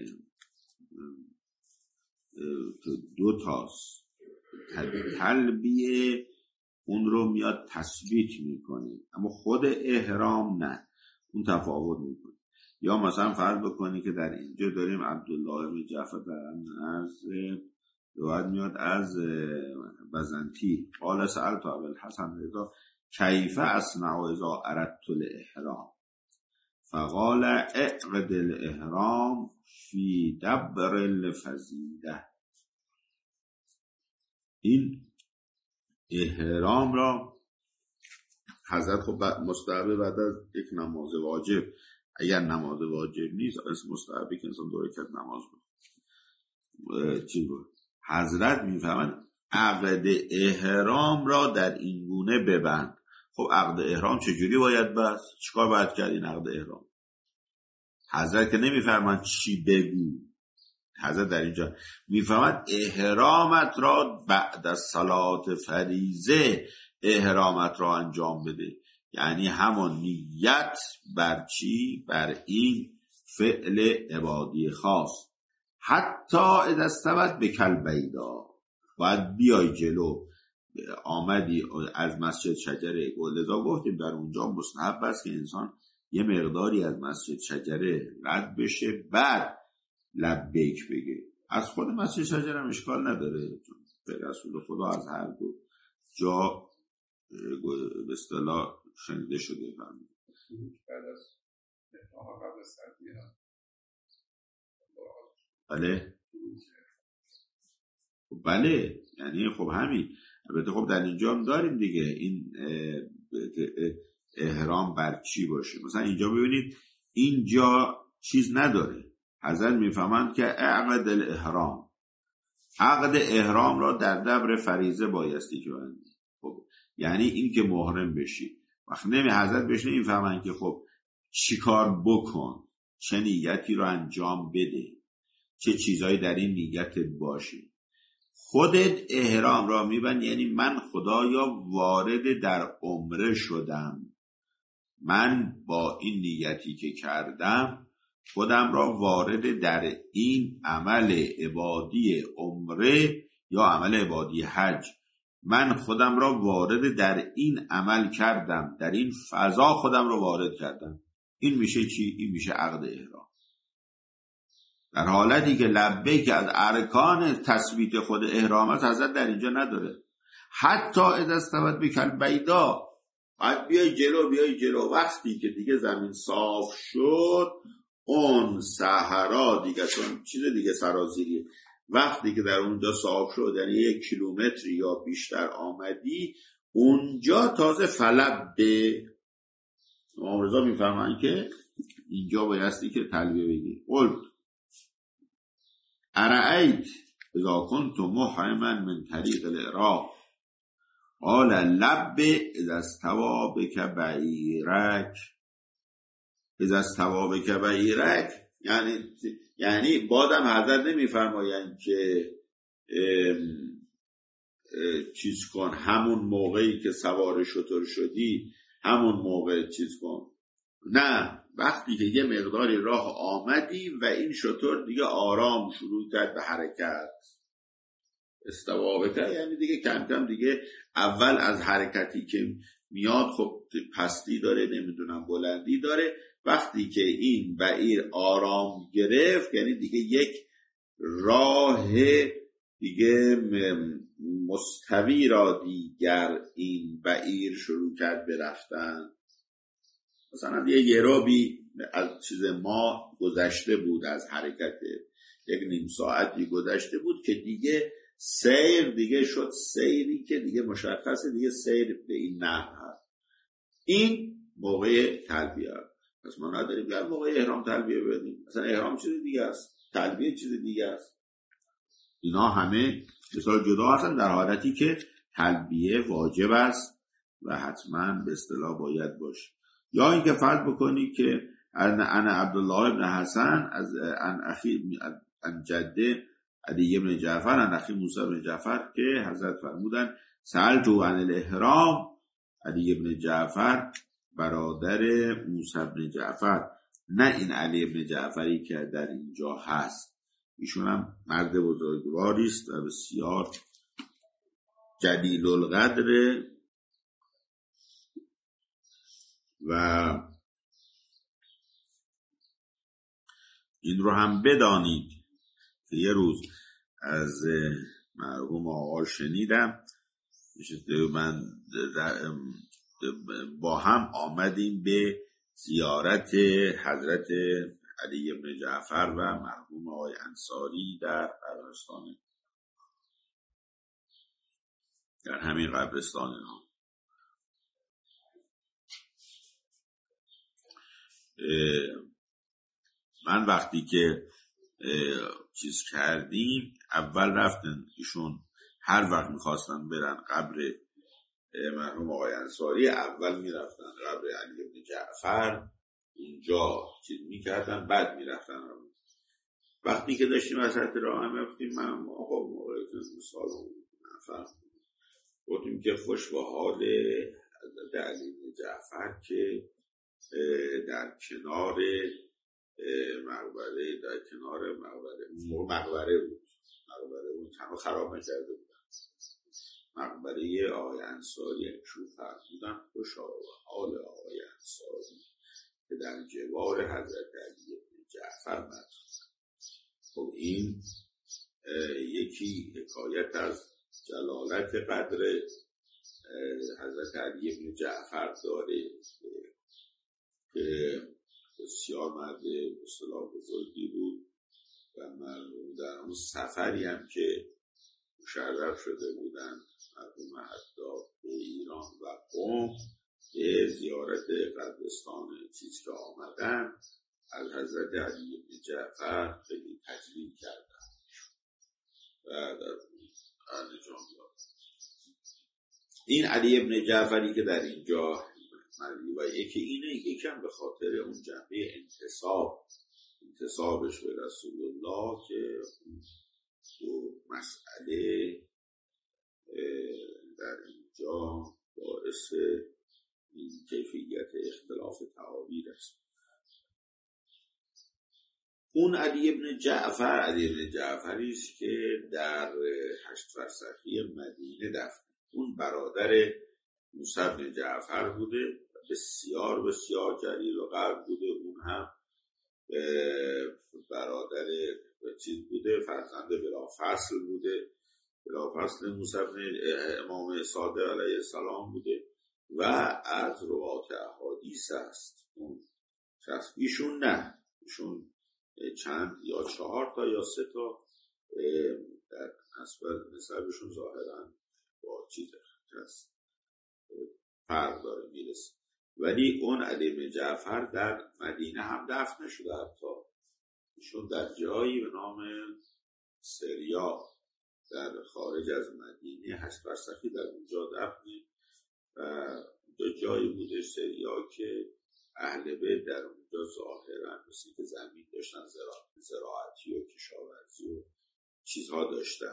دو تاست. تلبیه اون رو میاد تثبیت میکنه، اما خود احرام نه، اون تفاوت میکنه. یا مثلا فرض بکنی که در اینجا داریم عبدالله بن جعفر از روایت میاد از بزنتی قال سألت ابا الحسن رضا کیف اصنع اذا اردت الاحرام فقال اعقد الاحرام فی دبر الفزیده. این احرام را حضرت خب مستحب بعد از یک نماز واجب، اگر نماز واجب نیست اسم مستحبی که انسان 2 رکعت نماز بود حضرت میفهمند عقد احرام را در این گونه ببند. خب عقد احرام چجوری باید بست؟ چیکار باید کرد این عقد احرام؟ حضرت که نمیفهمند چی بگو، حضرت در اینجا میفهمد احرامت را بعد از صلات فریضه احرامت را انجام بده، یعنی همون نیت بر چی؟ بر این فعل عبادی خاص. حتی اذا استوت بکل بیدا، باید بیای جلو، آمدی از مسجد شجره، لذا گفتیم در اونجا مستحب است که انسان یه مقداری از مسجد شجره رد بشه بعد لبیک بگه. از خود مسجد شجره هم اشکال نداره، به رسول خدا از هر دو جا به اصطلاح شنیده شده. بعد از قبل از تلبیه بله یعنی خب همین. البته خب در اینجا هم داریم دیگه این احرام بر چی باشه. مثلا اینجا ببینید اینجا چیز نداره، حضرت میفهمند که عقد الاحرام، عقد احرام را در دبر فریضه بایستی که بندی. خب یعنی این که محرم بشی، وقت نمی حضرت بهش نمیفهمند که خب چی کار بکن، چه نیتی رو انجام بده، چه چیزایی در این نیت باشه. خودت احرام را میبند، یعنی من خدایا وارد در عمره شدم، من با این نیتی که کردم خودم را وارد در این عمل عبادی عمره یا عمل عبادی حج، من خودم را وارد در این عمل کردم، در این فضا خودم را وارد کردم. این میشه چی؟ این میشه عقد احرام. در حالتی که لبیک از ارکان تثبیت خود احرام است، حضرت در اینجا نداره. حتی اذا استوت بکل بیدا، باید بیای جلو. وقتی که دیگه زمین صاف شد، اون صحرا دیگه چون چیز دیگه سرازیریه، وقتی که در اونجا صاحب شد، یعنی 1 کیلومتر یا بیشتر آمدی، اونجا تازه فلب به امام رضا میفرمایند که اینجا بایستی که تلبیه بگی. قلت ارأیت اذا كنت محرما من طریق العراق قال لب اذا استوى بك بعیرک. اذا استوى بك بعیرک یعنی بازم حضرت نمیفرمایند که چیز کن، همون موقعی که سوار شتر شدی همون موقع چیز کن. نه، وقتی که یه مقداری راه آمدی و این شتر دیگه آرام شروع کرد به حرکت. استوابه کرد یعنی دیگه کم کم دیگه اول از حرکتی که میاد خب پستی داره، نمیدونم بلندی داره. وقتی که این بعیر آرام گرفت یعنی دیگه یک راه دیگه مستوی را دیگر این بعیر شروع کرد برفتن. مثلا یه رابی از چیز ما گذشته بود، از حرکت 1 ساعتی گذشته بود که دیگه سیر دیگه شد سیری که دیگه مشخصه، دیگه سیر به این نحو هست. این موقع تلبیه. پس ما نداریم در موقع احرام تلبیه بدیم. مثلا احرام چیز دیگه است، تلبیه چیز دیگه است. اینا همه مثال جدا هستن در حالتی که تلبیه واجب است و حتما به اصطلاح باید باشه. یا اینکه فرض بکنی که انا عبدالله ابن حسن از ان جده علی ابن جعفر ان اخی موسی ابن جعفر که حضرت فرمودن سألتو عن الاحرام علی ابن جعفر برادر موسی ابن جعفر، نه این علی ابن جعفری که در اینجا هست. ایشون هم مرد بزرگواری است و بسیار جلیل القدر و این رو هم بدانید که یه روز از مرحوم آقا شنیدم، من با هم آمدیم به زیارت حضرت علی ابن جعفر و مرحوم آقای انصاری در قبرستان، در همین قبرستان ها. من وقتی که چیز کردیم اول رفتن ایشون، هر وقت میخواستن برن قبر مرحوم آقای انصاری اول میرفتن قبر علی ابن جعفر، اونجا چیز میکردن بعد میرفتن. وقتی که داشتیم از حد راه هم رفتیم، من آقا موقعی که مثال نفر گفتیم که خوش به حال حضرت علی ابن جعفر که در کنار مقبره، در کنار مقبره بود تنها خراب نکرده بودن. مقبره آقای انصاری شو فرمودن خوشا به حال آقای انصاری که در جوار حضرت علی ابن جعفر مدفون. خب این یکی حکایت از جلالت قدر حضرت علی ابن جعفر داره که بسیار مرد اصطلاح بزرگی بود و مرحوم در اون سفری هم که مشرف شده بودن مرحوم حتی به ایران و قم به زیارت قبرستان چیز که آمدن از حضرت علی ابن جعفر خیلی تجلیل کردن و در انجام داد. این علی ابن جعفری که در اینجا و یکی اینه، یکم به خاطر اون جنبه انتصابش به رسول الله که دو مسئله در اینجا باعث این کیفیت اختلاف تعابیر است. اون علی ابن جعفری است که در 8 فرسخی مدینه دفن. اون برادر موسی ابن جعفر بوده، بسیار بسیار جلیل و قدر بوده. اون هم برادر چیز بوده، فرزند بلافصل بوده، بلافصل موسی ابن امام صادق علیه السلام بوده و از روات احادیث است. اون شخص ایشون نه، ایشون چند یا 4 تا یا 3 تا در نسبشون ظاهرا با چیز هست فرق داره میرسه. ولی اون علی بن جعفر در مدینه هم دفن نشده، حتی ایشون در جایی به نام سریا در خارج از مدینه 8 فرسخی در اونجا دفنه و دو جایی بوده سریا که اهل بیت در اونجا ظاهرا مثل که زمین داشتن زراعتی و کشاورزی و چیزها داشتن،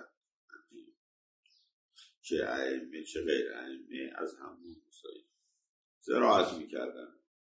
چه ائمه چه غیر ائمه از همون مسائل زراعت میکردن.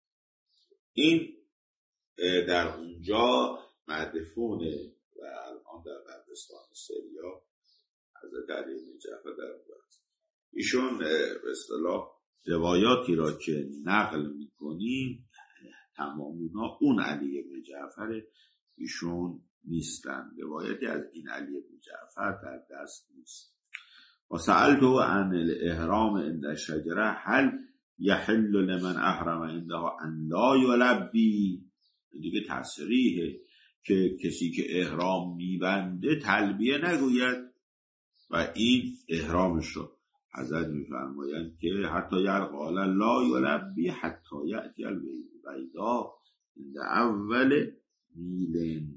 این در اونجا مدفونه و الان در قبرستان سریا حضرت علی بن جعفر در اونجا هست. ایشون به اصطلاح روایاتی را که نقل میکنیم تمام اونا اون علی بن جعفر ایشون نیستن، روایتی از این علی بن جعفر در دست نیست. و سألته عن الاحرام عند الشجره هل یحل لمن احرم عندها ان لا یلبی، دیگه تصریحه که کسی که احرام میبنده تلبیه نگوید و این احرامش رو حضرت میفرمایند که حتی یقال لا یلبی حتی یأتی البیضاء عند اول میل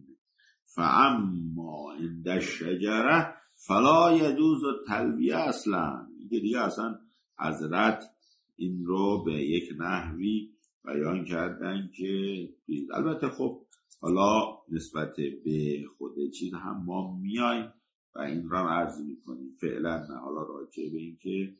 فاما عند الشجره فلا یجوز التلبیه اصلا. دیگه اصلا حضرت این رو به یک نحوی بیان کردن که البته خب حالا نسبت به خود چیز هم ما میایم و این را عرض میکنیم فعلا، نه حالا راجع به این که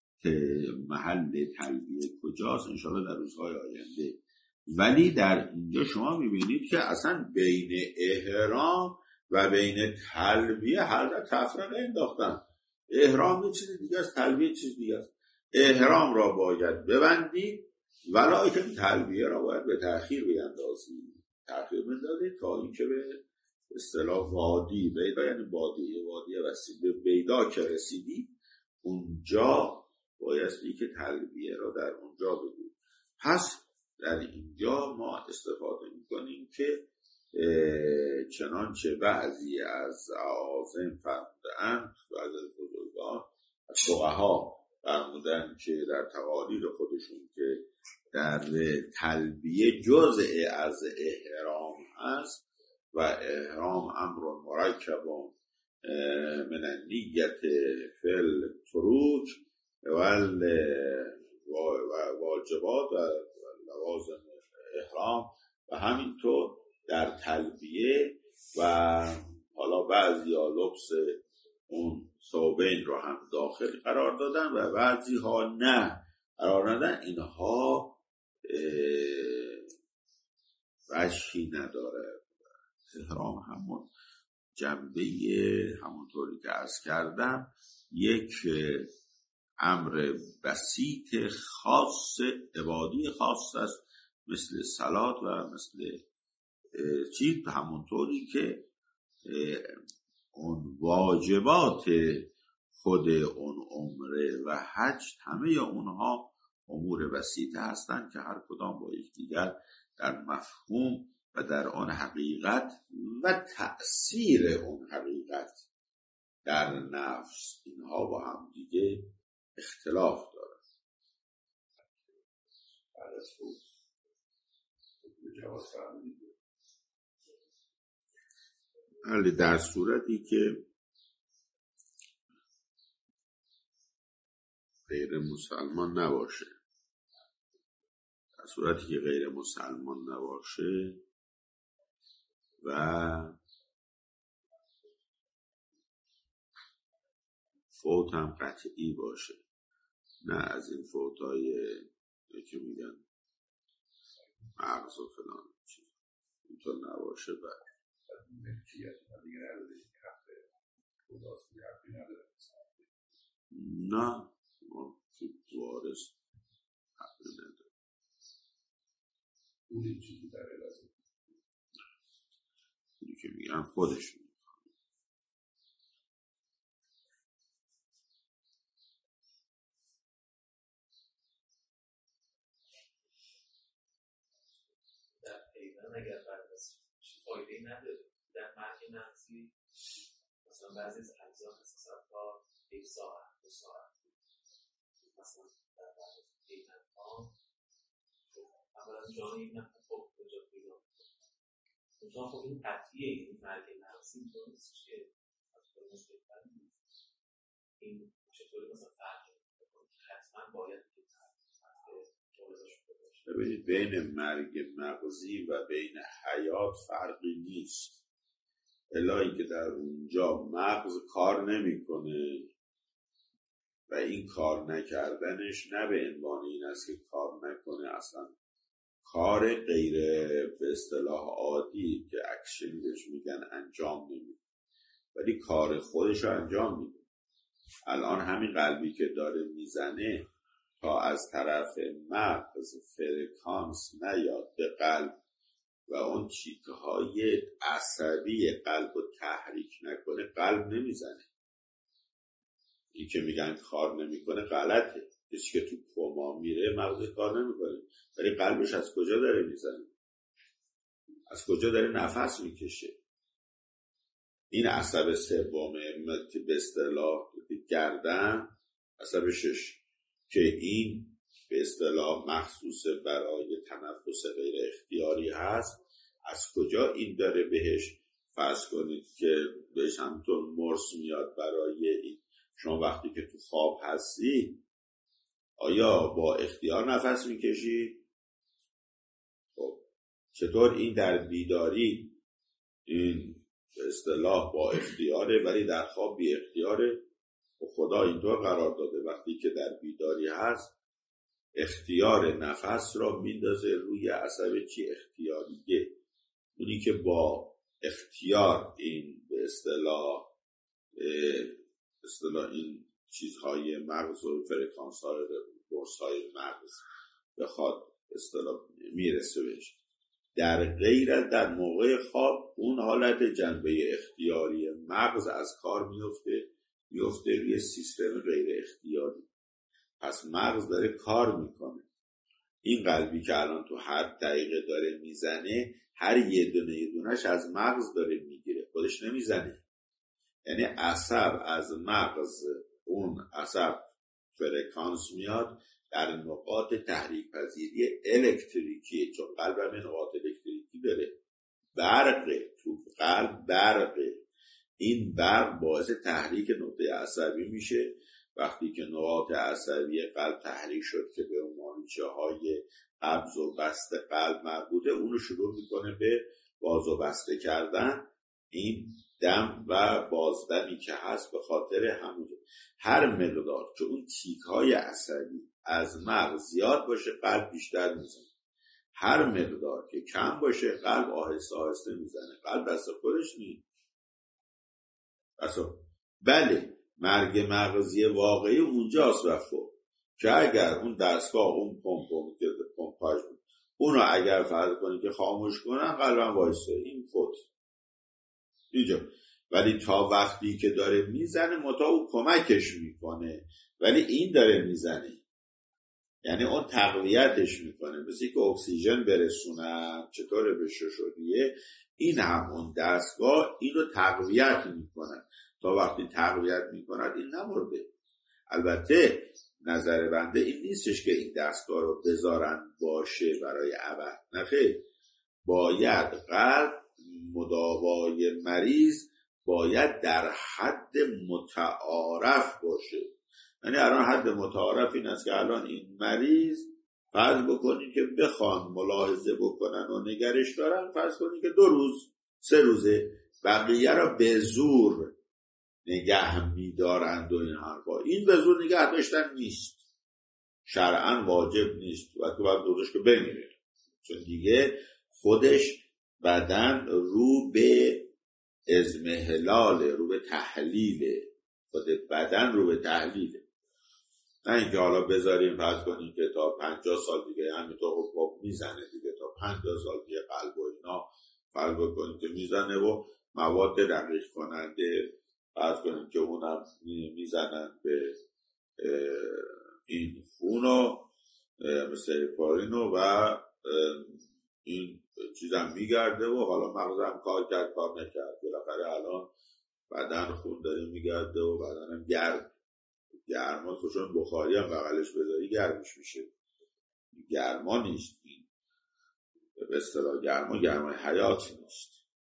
محل تلبیه کجاست انشاءالله در روزهای آینده. ولی در اینجا شما میبینید که اصلا بین احرام و بین تلبیه هر تفرقه انداختن. احرام یه چیز دیگه است، تلبیه چیز دیگه است. احرام را باید ببندید ولکن تلبیه را باید به تأخیر بیندازید، تأخیر بندازید تا اینکه به اصطلاح وادی بیدا، یعنی وادی وسیع به بیدا که رسیدید اونجا بایستی که تلبیه را در اونجا بگید. پس در اینجا ما استفاده میکنیم که چنانچه بعضی از اعاظم فرمودند، بعضی از بزرگان از فقها فرمودند که در تقالید خودشون که در تلبیه جزء از احرام هست و احرام امر مرکب من النیت فی التروک و واجبات و لوازم احرام و همینطور در تلبیه و حالا بعضی ها لبس اون ثوبین رو هم داخل قرار دادن و بعضی ها نه قرار دادن. اینها وجهی نداره. احرام همون جنبه همونطوری که عرض کردم یک امر بسیط خاص عبادی خاص است، مثل صلات و مثل چیز، همونطوری که اون واجبات خود اون عمره و حج همه اونها امور بسیطه هستند که هر کدام با یکدیگر در مفهوم و در آن حقیقت و تأثیر اون حقیقت در نفس اینها با هم دیگه اختلاف دارن. بعد از خود جواز فرمودید ولی در صورتی که غیر مسلمان نباشه، در صورتی که غیر مسلمان نباشه و فوت هم قطعی باشه، نه از این فوتای که میگن مغز و فلان چیز، اینطور نباشه و ملکیت دیگه نداره که حق خداست که حقی نداره. نه وارث حقی نداره. اون این چیزی در لازم اینی که میگن خودشون در پیوند اگر بعد از فایده نداره در مرگ نفسی مثلا بعضی از اجزا حساسا تا 1 ساعت 2 ساعت مثلا در بعد یک نفتا اولا جان یک نفتا خب کجا پیدا اونجا خب این قطعیه این مرگ نفسی اینطور نیستش که از طور مشکل این چطوری مثلا فرق حتما باید ببینید بین مرگ مغزی و بین حیات فرقی نیست، الا اینکه در اونجا مغز کار نمیکنه و این کار نکردنش نه به عنوان این است که کار نکنه، اصلا کار غیر به اصطلاح عادی که اکشن بهش میگن انجام نمیده، ولی کار خودش رو انجام میده. الان همین قلبی که داره میزنه تا از طرف مغز فرکانس نیاد به قلب و اون چیکه های عصبی قلب رو تحریک نکنه قلب نمیزنه. این که میگن کار نمیکنه غلطه. کسی که تو کوما میره مغز کار نمیکنه، ولی قلبش از کجا داره میزنه؟ از کجا داره نفس میکشه؟ این عصب سومه که به اصطلاح گردن، عصب 6 که این به اصطلاح مخصوص برای تنفس غیر اختیاری هست، از کجا این داره بهش فرض کنید که بهش همونطور مرس میاد برای این. شما وقتی که تو خواب هستی آیا با اختیار نفس میکشی؟ خب چطور این در بیداری این به اصطلاح با اختیاره ولی در خواب بی اختیاره؟ و خدا اینطور قرار داده وقتی که در بیداری هست اختیار نفس را میندازه روی عصب چی اختیاریه، اونی که با اختیار این به اصطلاح این چیزهای مغز و فرکانس های برس های مغز بخواد اصطلاح میرسه بهش. در غیر در موقع خواب اون حالت جنبه اختیاری مغز از کار میفته روی سیستم غیر اختیاری. پس مغز داره کار میکنه. این قلبی که الان تو هر دقیقه داره میزنه هر یه دونهش از مغز داره میگیره، خودش نمیزنه. یعنی عصب از مغز اون عصب فرکانس میاد در نقاط تحریک پذیری الکتریکی، چون قلب هم نقاط الکتریکی داره، برقه تو قلب، برقه. این برق باعث تحریک نقطه عصبی میشه. وقتی که نقاط عصبی قلب تحریک شد که به اون مانیچه های قبض و بسته قلب مربوطه، اونو شروع میکنه به باز و بسته کردن این دم و بازدمی که هست. به خاطر همون هر مقدار که اون تیک های عصبی از مغز زیاد باشه قلب بیشتر میزنه، هر مقدار که کم باشه قلب آهسته آهسته میزنه. قلب دست خودش نیست. بله مرگ مغزی واقعی اونجاست و خب که اگر اون دستگاه اون پمپاژ اونو اگر فرض کنید که خاموش کنن قلبم وایسه این فوت اینجا، ولی تا وقتی که داره میزنه متا او کمکش میکنه ولی این داره میزنه، یعنی اون تقویتش میکنه. مثل که اکسیژن برسونن چطوره به ششودیه، این همون دستگاه اینو تقویت میکنن. تا وقتی تقویت میکنن این نمورده. البته نظر بنده این نیستش که این دستگاه رو بذارن باشه برای ابد، نه خیر. باید قلب مداوای مریض باید در حد متعارف باشه. یعنی الان حد متعارف این است که الان این مریض فرض بکنید که بخوان ملاحظه بکنن و نگرش دارن، فرض کنید که 2 روز 3 روزه، بقیه را به زور نگه می‌دارند و این حرفا. این به زور نگه داشتن نیست، شرعاً واجب نیست و تو باید دوزش که بمیره، چون دیگه خودش بدن رو به اضمحلاله، رو به تحلیله، خود بدن رو به تحلیله. نه اینکه حالا بذاریم فرض کنیم که تا 50 سال دیگه همینطور خب میزنه دیگه، تا 50 سال دیگه قلب و اینا فرض کنیم که میزنه و مواد دقیق کننده فرض کنیم که اونم میزنن به این خونو مثل هپارینو و این چیزم میگرده و حالا مغزم کار کرد کار نکرد. بالاخره الان بدن خون داره میگرده و بدنم گرما تو چون بخاری هم بغلش بذاری گرمش میشه، گرما نیست این به اصطلاح گرمای حیات نیست.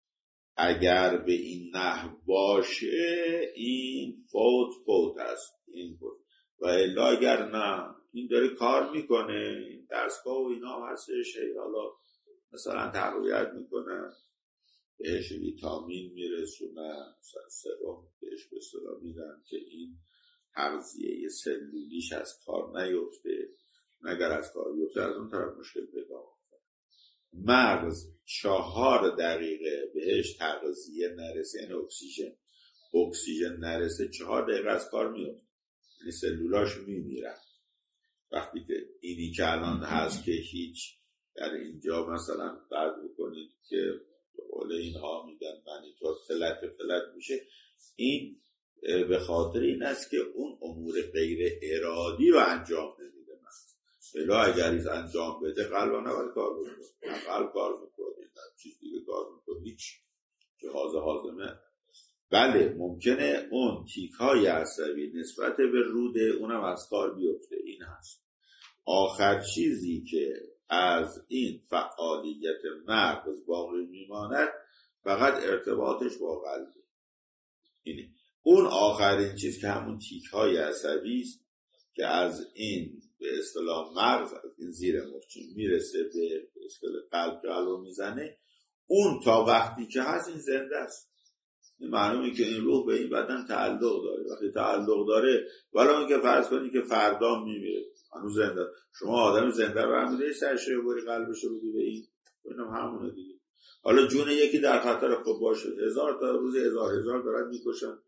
اگر به این نحو باشه این فوت است، این فوت. و الا اگر نه این داره کار میکنه، این دستگاه و اینا هستش، حالا مثلا تقویت میکنه، بهش ویتامین میرسونه، مثلا سرم بهش به اصطلاح میدن که این تغذیه سلولیش از کار نیفته، مگر از کار بیفته از اون طرف مشکل پیدا میکنه. مغز 4 دقیقه بهش تغذیه نرسه، یعنی اکسیژن نرسه 4 دقیقه از کار میفته، یعنی سلولاش میمیرن. وقتی که اینی که الان هست که هیچ در اینجا مثلا فرض بکنید که قول اینها میگن منیتور فلت میشه، این به خاطر این است که اون امور غیر ارادی رو انجام نمیده. بلا اگر ایز انجام بده قلب نباید کار بکنه، قلب کار میکنه، چیز دیگه کار میکنه، هیچ جهاز هاضمه. بله ممکنه اون تیکای عصبی نسبت به روده اونم از کار بیفته، این هست. آخر چیزی که از این فعالیت مغز باقی میماند فقط ارتباطش با قلب. اینه اون آخرین چیز که همون تیکای عصبی است که از این به اصطلاح مغز از این زیر مخ میرسه به اصطلاح قلب که قلب میزنه، اون تا وقتی که هست این زنده است. این معلومه که این روح به این بدن تعلق داره. وقتی تعلق داره ولی اینکه فرض کنید که فردا میمیره هنوز زنده. شما آدم زنده رو هم میده سرشه بری قلبش رو بدی به اینم همونه دیگه. حالا جون یکی در خطر خود باشه، 1000 تا روز 1000 دارن میکشن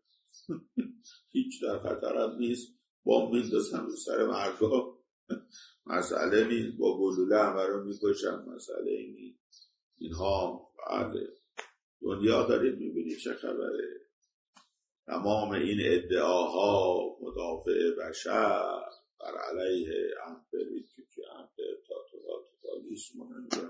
هیچ در خطر هم نیست، بام میندازن رو سر مردم مسئله نیست، با گلوله همه رو میکشن، مسئله این اینها. بعد دنیا دارید میبینید چه خبره. تمام این ادعاها مدافع بشر بر علیه توتالیسم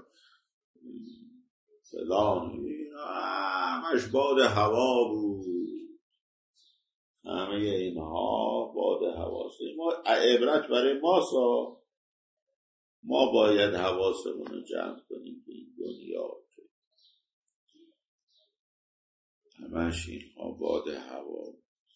فلان همش باد هوا بود، همه اینها باد هواست. ما عبرت برای ماسا، ما باید حواسمون رو جمع کنیم به این دنیا، همش اینها باد هوا.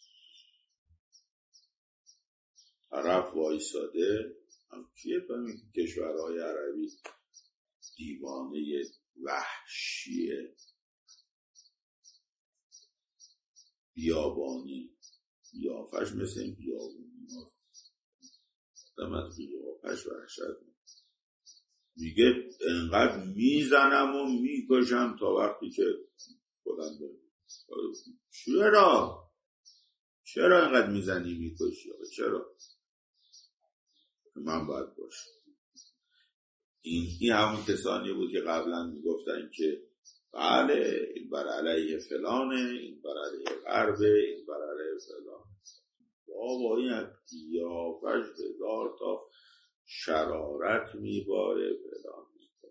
طرف وایساده هم کیه بمید کشورهای عربی دیوانه وحشیه بیابانی، بیافش مثل این بیابانی دم از بیافش وحشت میگه انقدر میزنم و میکشم تا وقتی که خودم برم. چرا انقدر میزنی میکشی؟ چرا من باید باشم؟ این همون کسانی بود که قبلا میگفتن که بله این بر علیه فلانه، این بر علیه غربه، این بر علیه فلانه. بابا این از قیافش 1000 تا شرارت میباره فلان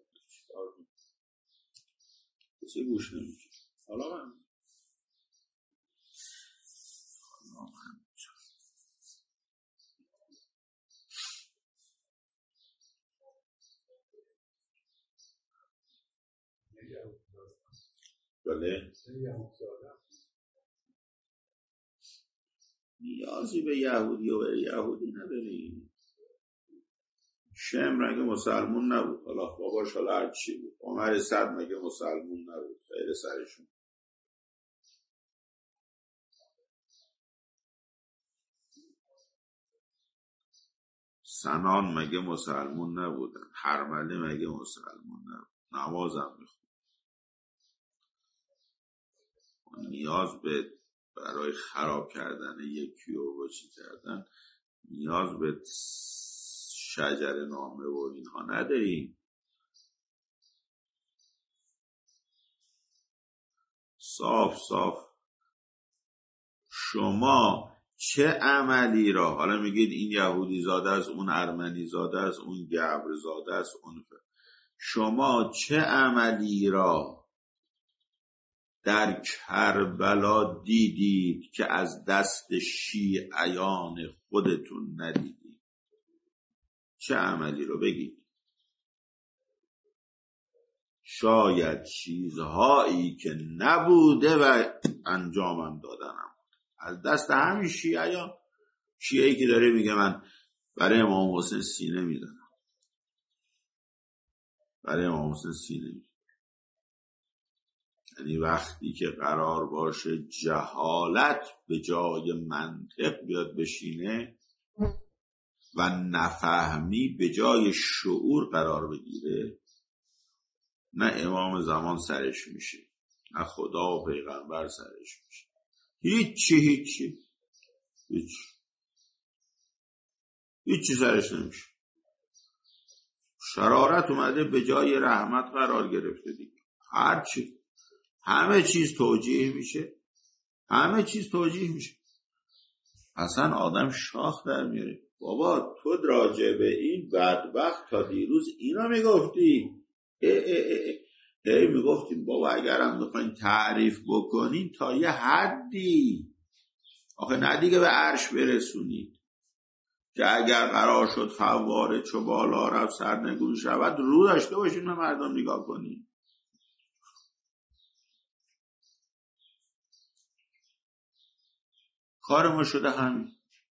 کسی گوش نمیشه. حالا من بله نیازی به یهودی و یهودی نداریم. شمر مگه مسلمون نبود؟ حالا باباش حالا هرچی بود. عمر صد مگه مسلمون نبود؟ خیر سرشون. سنان مگه مسلمون نبودن؟ هرمله مگه مسلمون نبود؟ نمازم میخون. نیاز به برای خراب کردن یکی و چی کردن نیاز به شجر نامه و اینها نداریم. صاف شما چه عملی را، حالا میگید این یهودی زاده است، اون ارمنی زاده است، اون گبر زاده است، اون شما چه عملی را در کربلا دیدید که از دست شیعیان خودتون ندیدید؟ چه عملی رو بگید؟ شاید چیزهایی که نبوده و انجامم دادنم از دست همین شیعیان. شیعی که داره میگه من برای امام حسین سینه میزنم، برای امام حسین سینه میزنم. یعنی وقتی که قرار باشه جهالت به جای منطق بیاد بشینه و نفهمی به جای شعور قرار بگیره، نه امام زمان سرش میشه، نه خدا و پیغمبر سرش میشه، هیچی سرش نمیشه. شرارت اومده به جای رحمت قرار گرفته دیگه. همه چیز توجیه میشه. اصلا آدم شاخ در میاره. بابا تو راجع به این بدبخت تا دیروز اینا میگفتی، میگفتیم بابا اگرم میخواین تعریف بکنین تا یه حدی، آخه نه دیگه به عرش برسونید که اگر قرار شد خوارج چو بالا رفت سرنگون شود رو داشته باشین به مردم نگاه کنین. کار ما شده همین،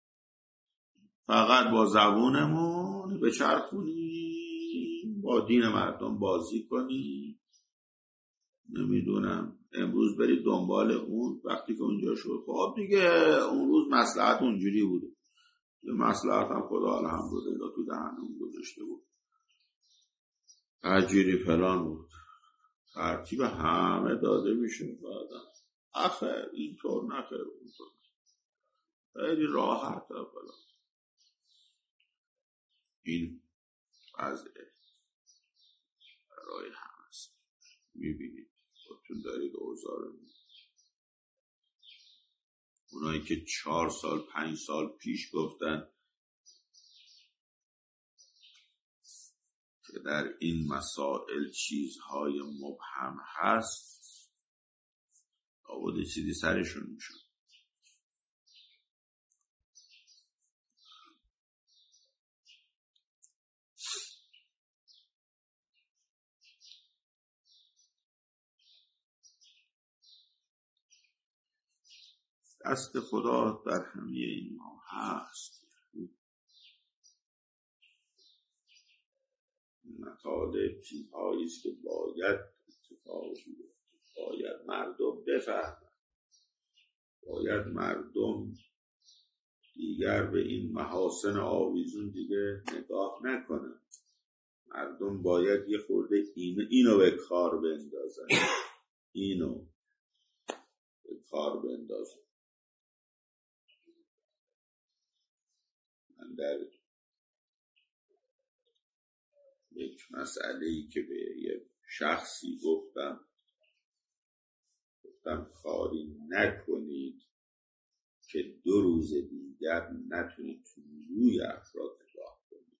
فقط با زبونمون بچرخونیم، با دین مردم بازی کنیم. نمیدونم امروز برید دنبال اون، وقتی که اونجا شد خب دیگه اون روز مصلحت اونجوری بوده، مصلحت هم خدا الحمدلله تو دهنمون گذاشته بود، اجیری فلان بود، ترتیب همه داده میشه بعدم آخه اینطور نخیر اونطور، خیلی راحت فلان. این وضعه برای هم هست. میبینید خودتون دارید اوضاع رو میبینید. اونایی که 4 سال 5 سال پیش گفتن که در این مسائل چیزهای مبهم هست، آبود چیزی سرشون میشون. دست خدا در همه اینها هست. مطالب چیزهایی است که باید اتفاق بیفته، باید مردم بفهمن، باید مردم دیگر به این محاسن آویزون دیگه نگاه نکنن. مردم باید یه خورده اینو به کار بندازن، اینو به کار بندازن. من در یک مسئله‌ای که به یه شخصی گفتم کاری نکنید که 2 روز دیگر نتونید تو روی افراد نگاه کنید.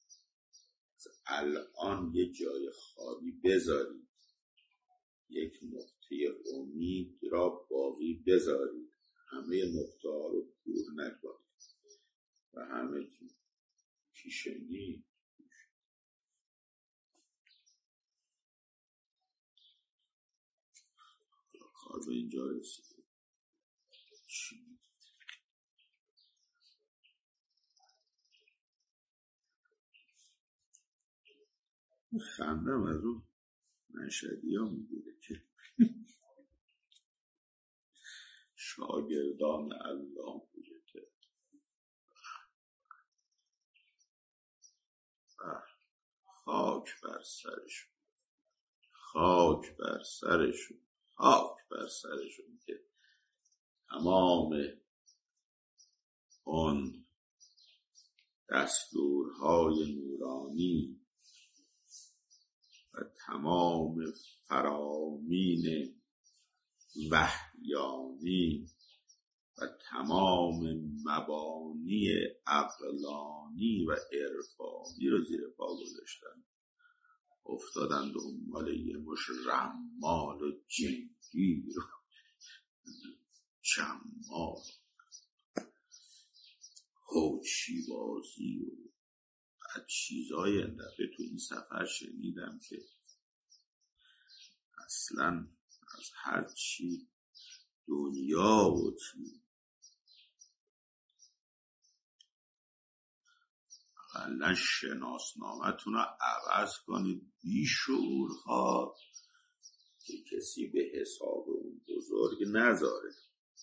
الان یه جای خالی بذارید، یک نقطه امید را باقی بذارید، همه نقطه ها رو پر نکنید و همه پیشنی کار به اینجا رسید. خندم از اون مشهدی ها میگوده که شاگردان الله بوده که خاک بر سرشون، خاک بر سرشون که تمام اون دستورهای نورانی و تمام فرامین وحیانی و تمام مبانی عقلانی و عرفانی رو زیر پا گذاشتن افتادن دنبال یه مش رمال و جنگیر و چمال حوچی بازی و از چیزای اندفعه تو این سفر شنیدم که اصلا از هر چی دنیا و اقلا شناسنامتون رو عوض کنید بیشعورها که کسی به حساب اون بزرگ نذاره.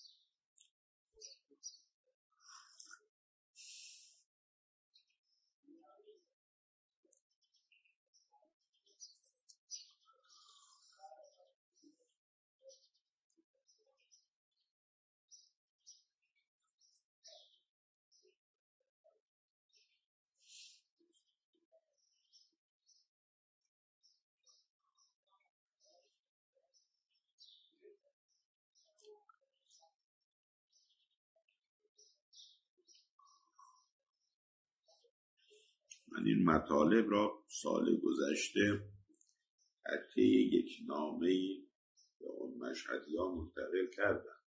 من این مطالب را سال گذشته حتی یک نامه‌ای به اون مشهدی‌ها منتقل کردم.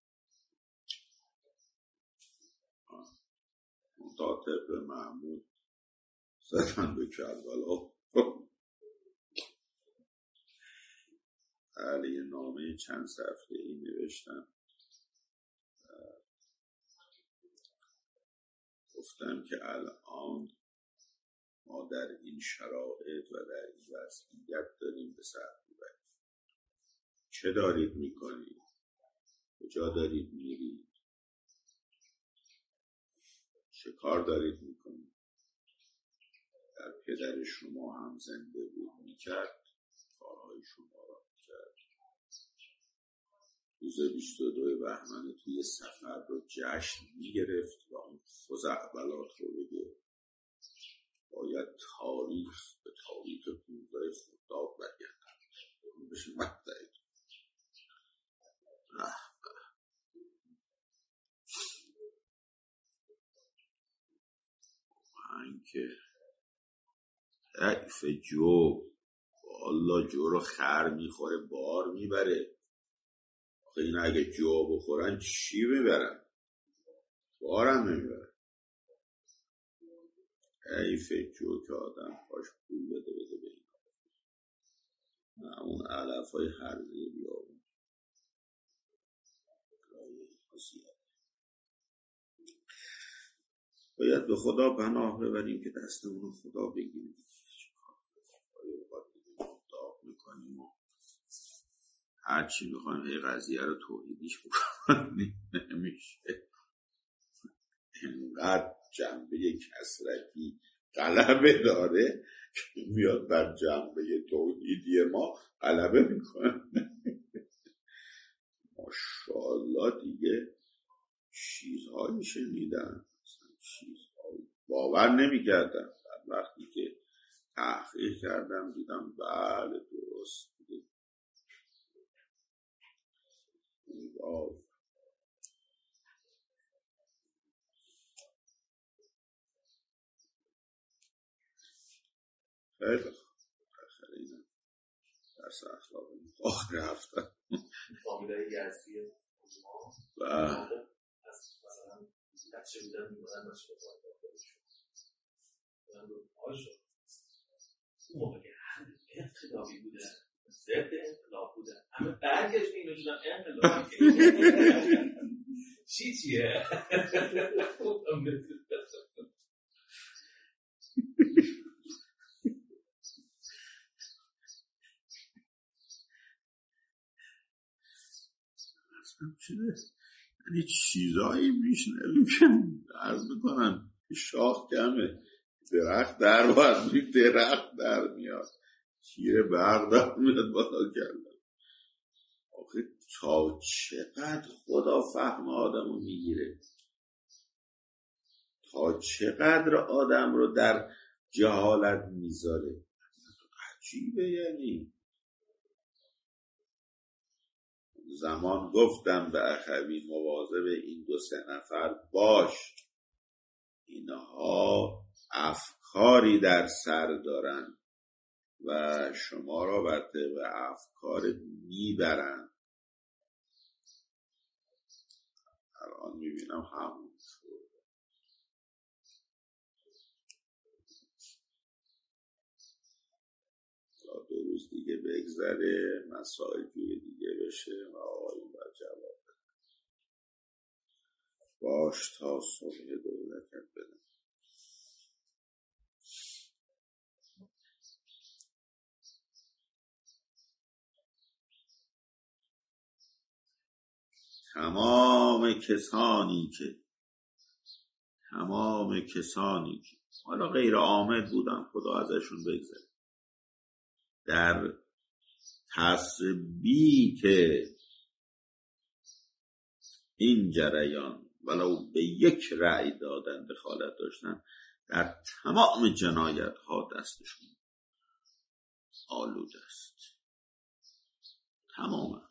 مطاطب محمود زدن به کربلا. علی نامه چند صفحه‌ای نوشتم، گفتم که الان ما در این شرایط و در این وضعیت داریم به سر میبریم. چه دارید میکنید؟ کجا دارید میرید؟ چه کار دارید میکنید؟ در پدر شما هم زنده بود میکرد، کارهای شما را میکرد. روز 22 بهمن توی سفر رو جشن میگرفت و اون خزعبلات رو بگه باید تاریخ به تاریخ 15 خرداد برگردن. اون بشه مقطعی من که ضعیف جو، والا جو رو خر میخوره بار میبره. آخه این اگه جو بخورن چی میبرن؟ بارم نمیبرن. ضعیف جو که آدم پاش پول بده به این. نه اون علف های هرزه بیابون باید به خدا پناه ببریم که دستمون رو خدا بگیریم. داغ میکنیم و هرچی میخوایم هی قضیه رو توحیدیش بکنیم نمیشه. اینقدر جنبه کسرتی غلبه داره که میاد بر جنبه توحیدی ما غلبه میکنه. ماشاءالله دیگه چیزهایی شنیدن، چیزهایی باور نمی‌کردم. وقتی که تحقیق کردم دیدم بله درست بوده. خیلی آخر اینم درس اخلاق آخر هفتن فامیلای یزدی ما از مثلا بچه بودن میمونن باشه به باید داشتون من رو آشو اون موقع که همه انقلابی بودن ضد انقلاب بودن همه برگشت اینو شدن انقلابی چیه شده یعنی چیزایی میشنویم که عرض میکنن شاخ کمه درخت در باید درخت در میاد تیر برق در میاد بالا کردن. آخه تا چقدر خدا فهم آدم رو میگیره، تا چقدر آدم رو در جهالت میذاره. عجیبه. یعنی زمان گفتم به اخوی مواظب این 2-3 نفر باش، اینها افکاری در سر دارن و شما را به افکار میبرند. الان میبینم همون شد. 2 روز دیگه بگذره، مسائل دیگه بشه و آقایون باید جواب بده. باش تا صبح دولتت بدم. تمام کسانی که حالا غیر آمد بودن، خدا ازشون بگذره، در تثبیت این جریان ولو به یک رأی دادن دخالت داشتن، در تمام جنایت ها دستشون آلوده است. تماما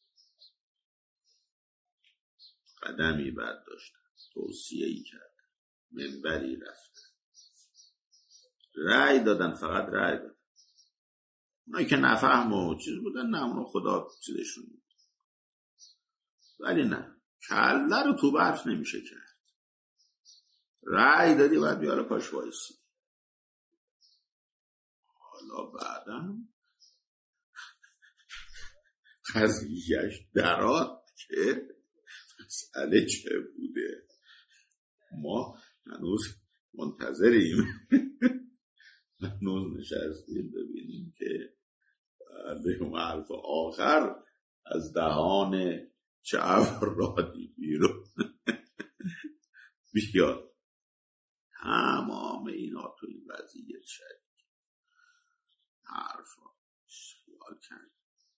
قدمی برداشتن، توصیه‌ای کردن، منبری رفتن، رأی دادن، فقط رأی دادن. اونایی که نفهم و چیز بودن، نه اونو خدا چیزشون بود. ولی نه، کله رو تو برف نمیشه کرد. رأی دادی باید بیاره پاش وایسی. حالا بعدم قضیهش درات که مسئله چه بوده. ما هنوز منتظریم، هنوز نشستیم ببینیم که به اون حرف آخر از دهان چه افرادی بیرون بیاد. تمام اینا تو این وضعیت شدید حرفا سوال کرد.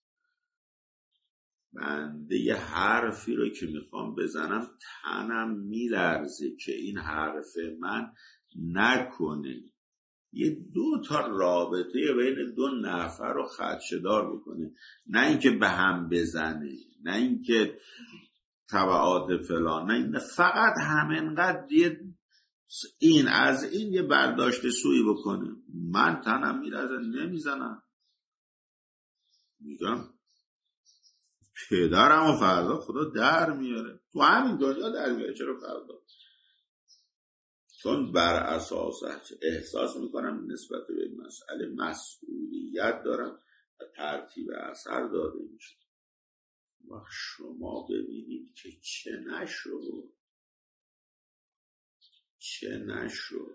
بنده یه حرفی رو که میخوام بزنم تنم میلرزه که این حرف من نکنه، یه 2 تا رابطه بین 2 نفر رو خدشه‌دار بکنه، نه اینکه به هم بزنه، نه اینکه تبعات فلان، نه فقط همینقدر این از این یه برداشت سوی بکنه. من تنم میلرزه، نمیزنم، میگم پدرم و فردا خدا در میاره، تو همین دنیا در میاره، چرا فردا؟ چون بر اساس احساس میکنم نسبت به مسئله مسئولیت دارم و ترتیب اثر داده میشه. و شما ببینید که چه نشد.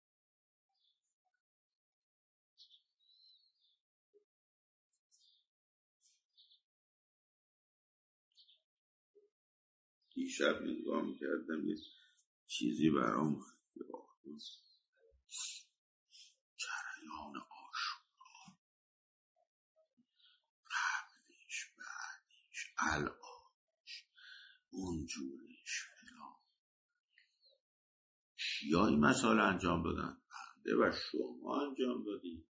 دیشب نگاه میکردم یه چیزی برام جریان آشورا، قبلش، بعدش، الانش، اونجورش فلان، کیا این مسئله انجام دادن؟ بنده و شما انجام دادیم.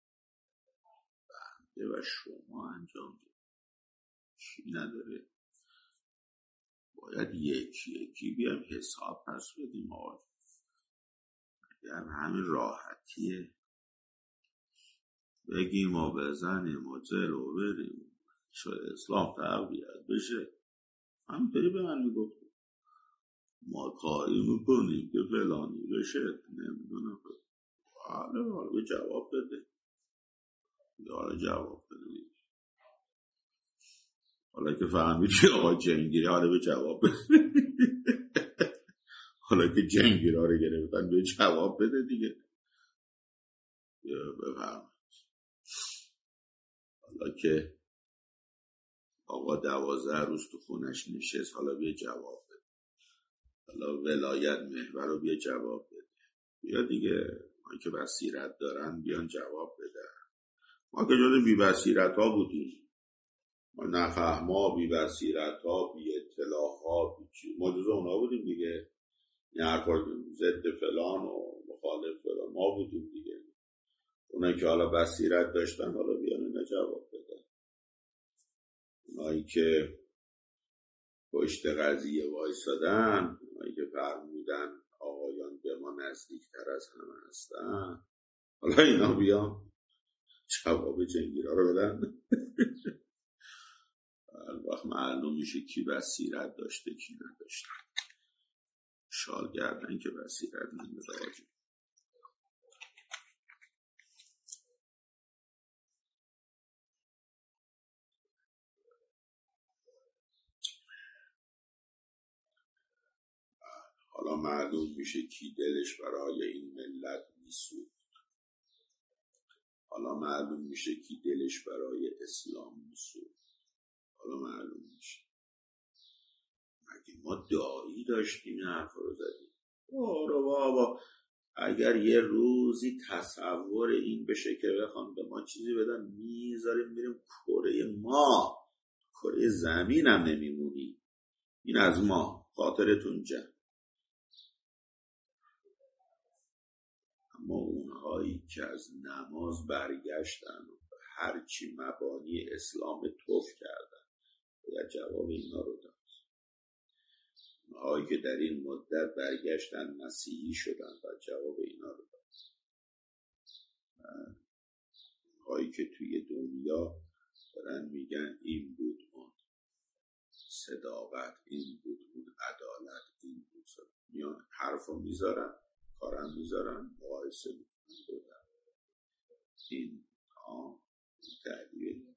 چی نداره؟ باید یکی بیام حساب پس بدیم. آقا در همین راحتیه بگیم و بزنیم و جلو بریم، شاید اسلام تقویت بشه. همینطوری به من میگفت ما کاری میکنیم که فلانی بشه، نمیدونم. حالا به جواب بده، حالا که فهمید که آقا جنگیری، حالا به جواب بده. حالا که جنگیرها رو گرفتن به جواب بده دیگه. بفهم حالا که آقا 12 روز تو خونش نشست، حالا به جواب بده. حالا ولایت محور رو به جواب بده. بیا دیگه، ما که بصیرت دارن بیان جواب بده. ما که جز بی بصیرت ها بودیم، ما نفهما، بی بصیرت ها، بی اطلاع ها، ما جز اونا بودیم دیگه. این حرفا ضد فلان و مخالف فلان ما بودیم دیگه. اونایی که حالا بصیرت داشتن حالا بیان اینا جواب بدن. اونایی که پشت قضیه وایسادن، اونایی که فرمودن آقایان به ما نزدیکتر از همه هستن، حالا اینا بیان جواب جنگیرا رو بدن. وقت معلوم میشه کی بصیرت داشته کی نداشته. شال گردن که بصیرت نداشته. حالا معلوم میشه کی دلش برای این ملت میسوخت. حالا معلوم میشه کی دلش برای اسلام میسوخت. حالا معلوم میشه. مگه ما داعی داشتیم این حرف رو زدیم؟ بابا اگر یه روزی تصور این بشه که بخوام به ما چیزی بدن میذاریم میریم کره ما، کره زمین هم نمیمونی. این از ما خاطرتون جمع. اما اونهایی که از نماز برگشتن و هرچی مبانی اسلام توف کردن باید جواب اینا رو داد. اونهایی که در این مدت برگشتن مسیحی شدن باید جواب اینا رو داد. اونهایی که توی دنیا دارن میگن این بود اون صداقت، این بود اون عدالت، این بود میان حرفو میذارن، کارم میذارن، مقایسه میکنن. این تعبیر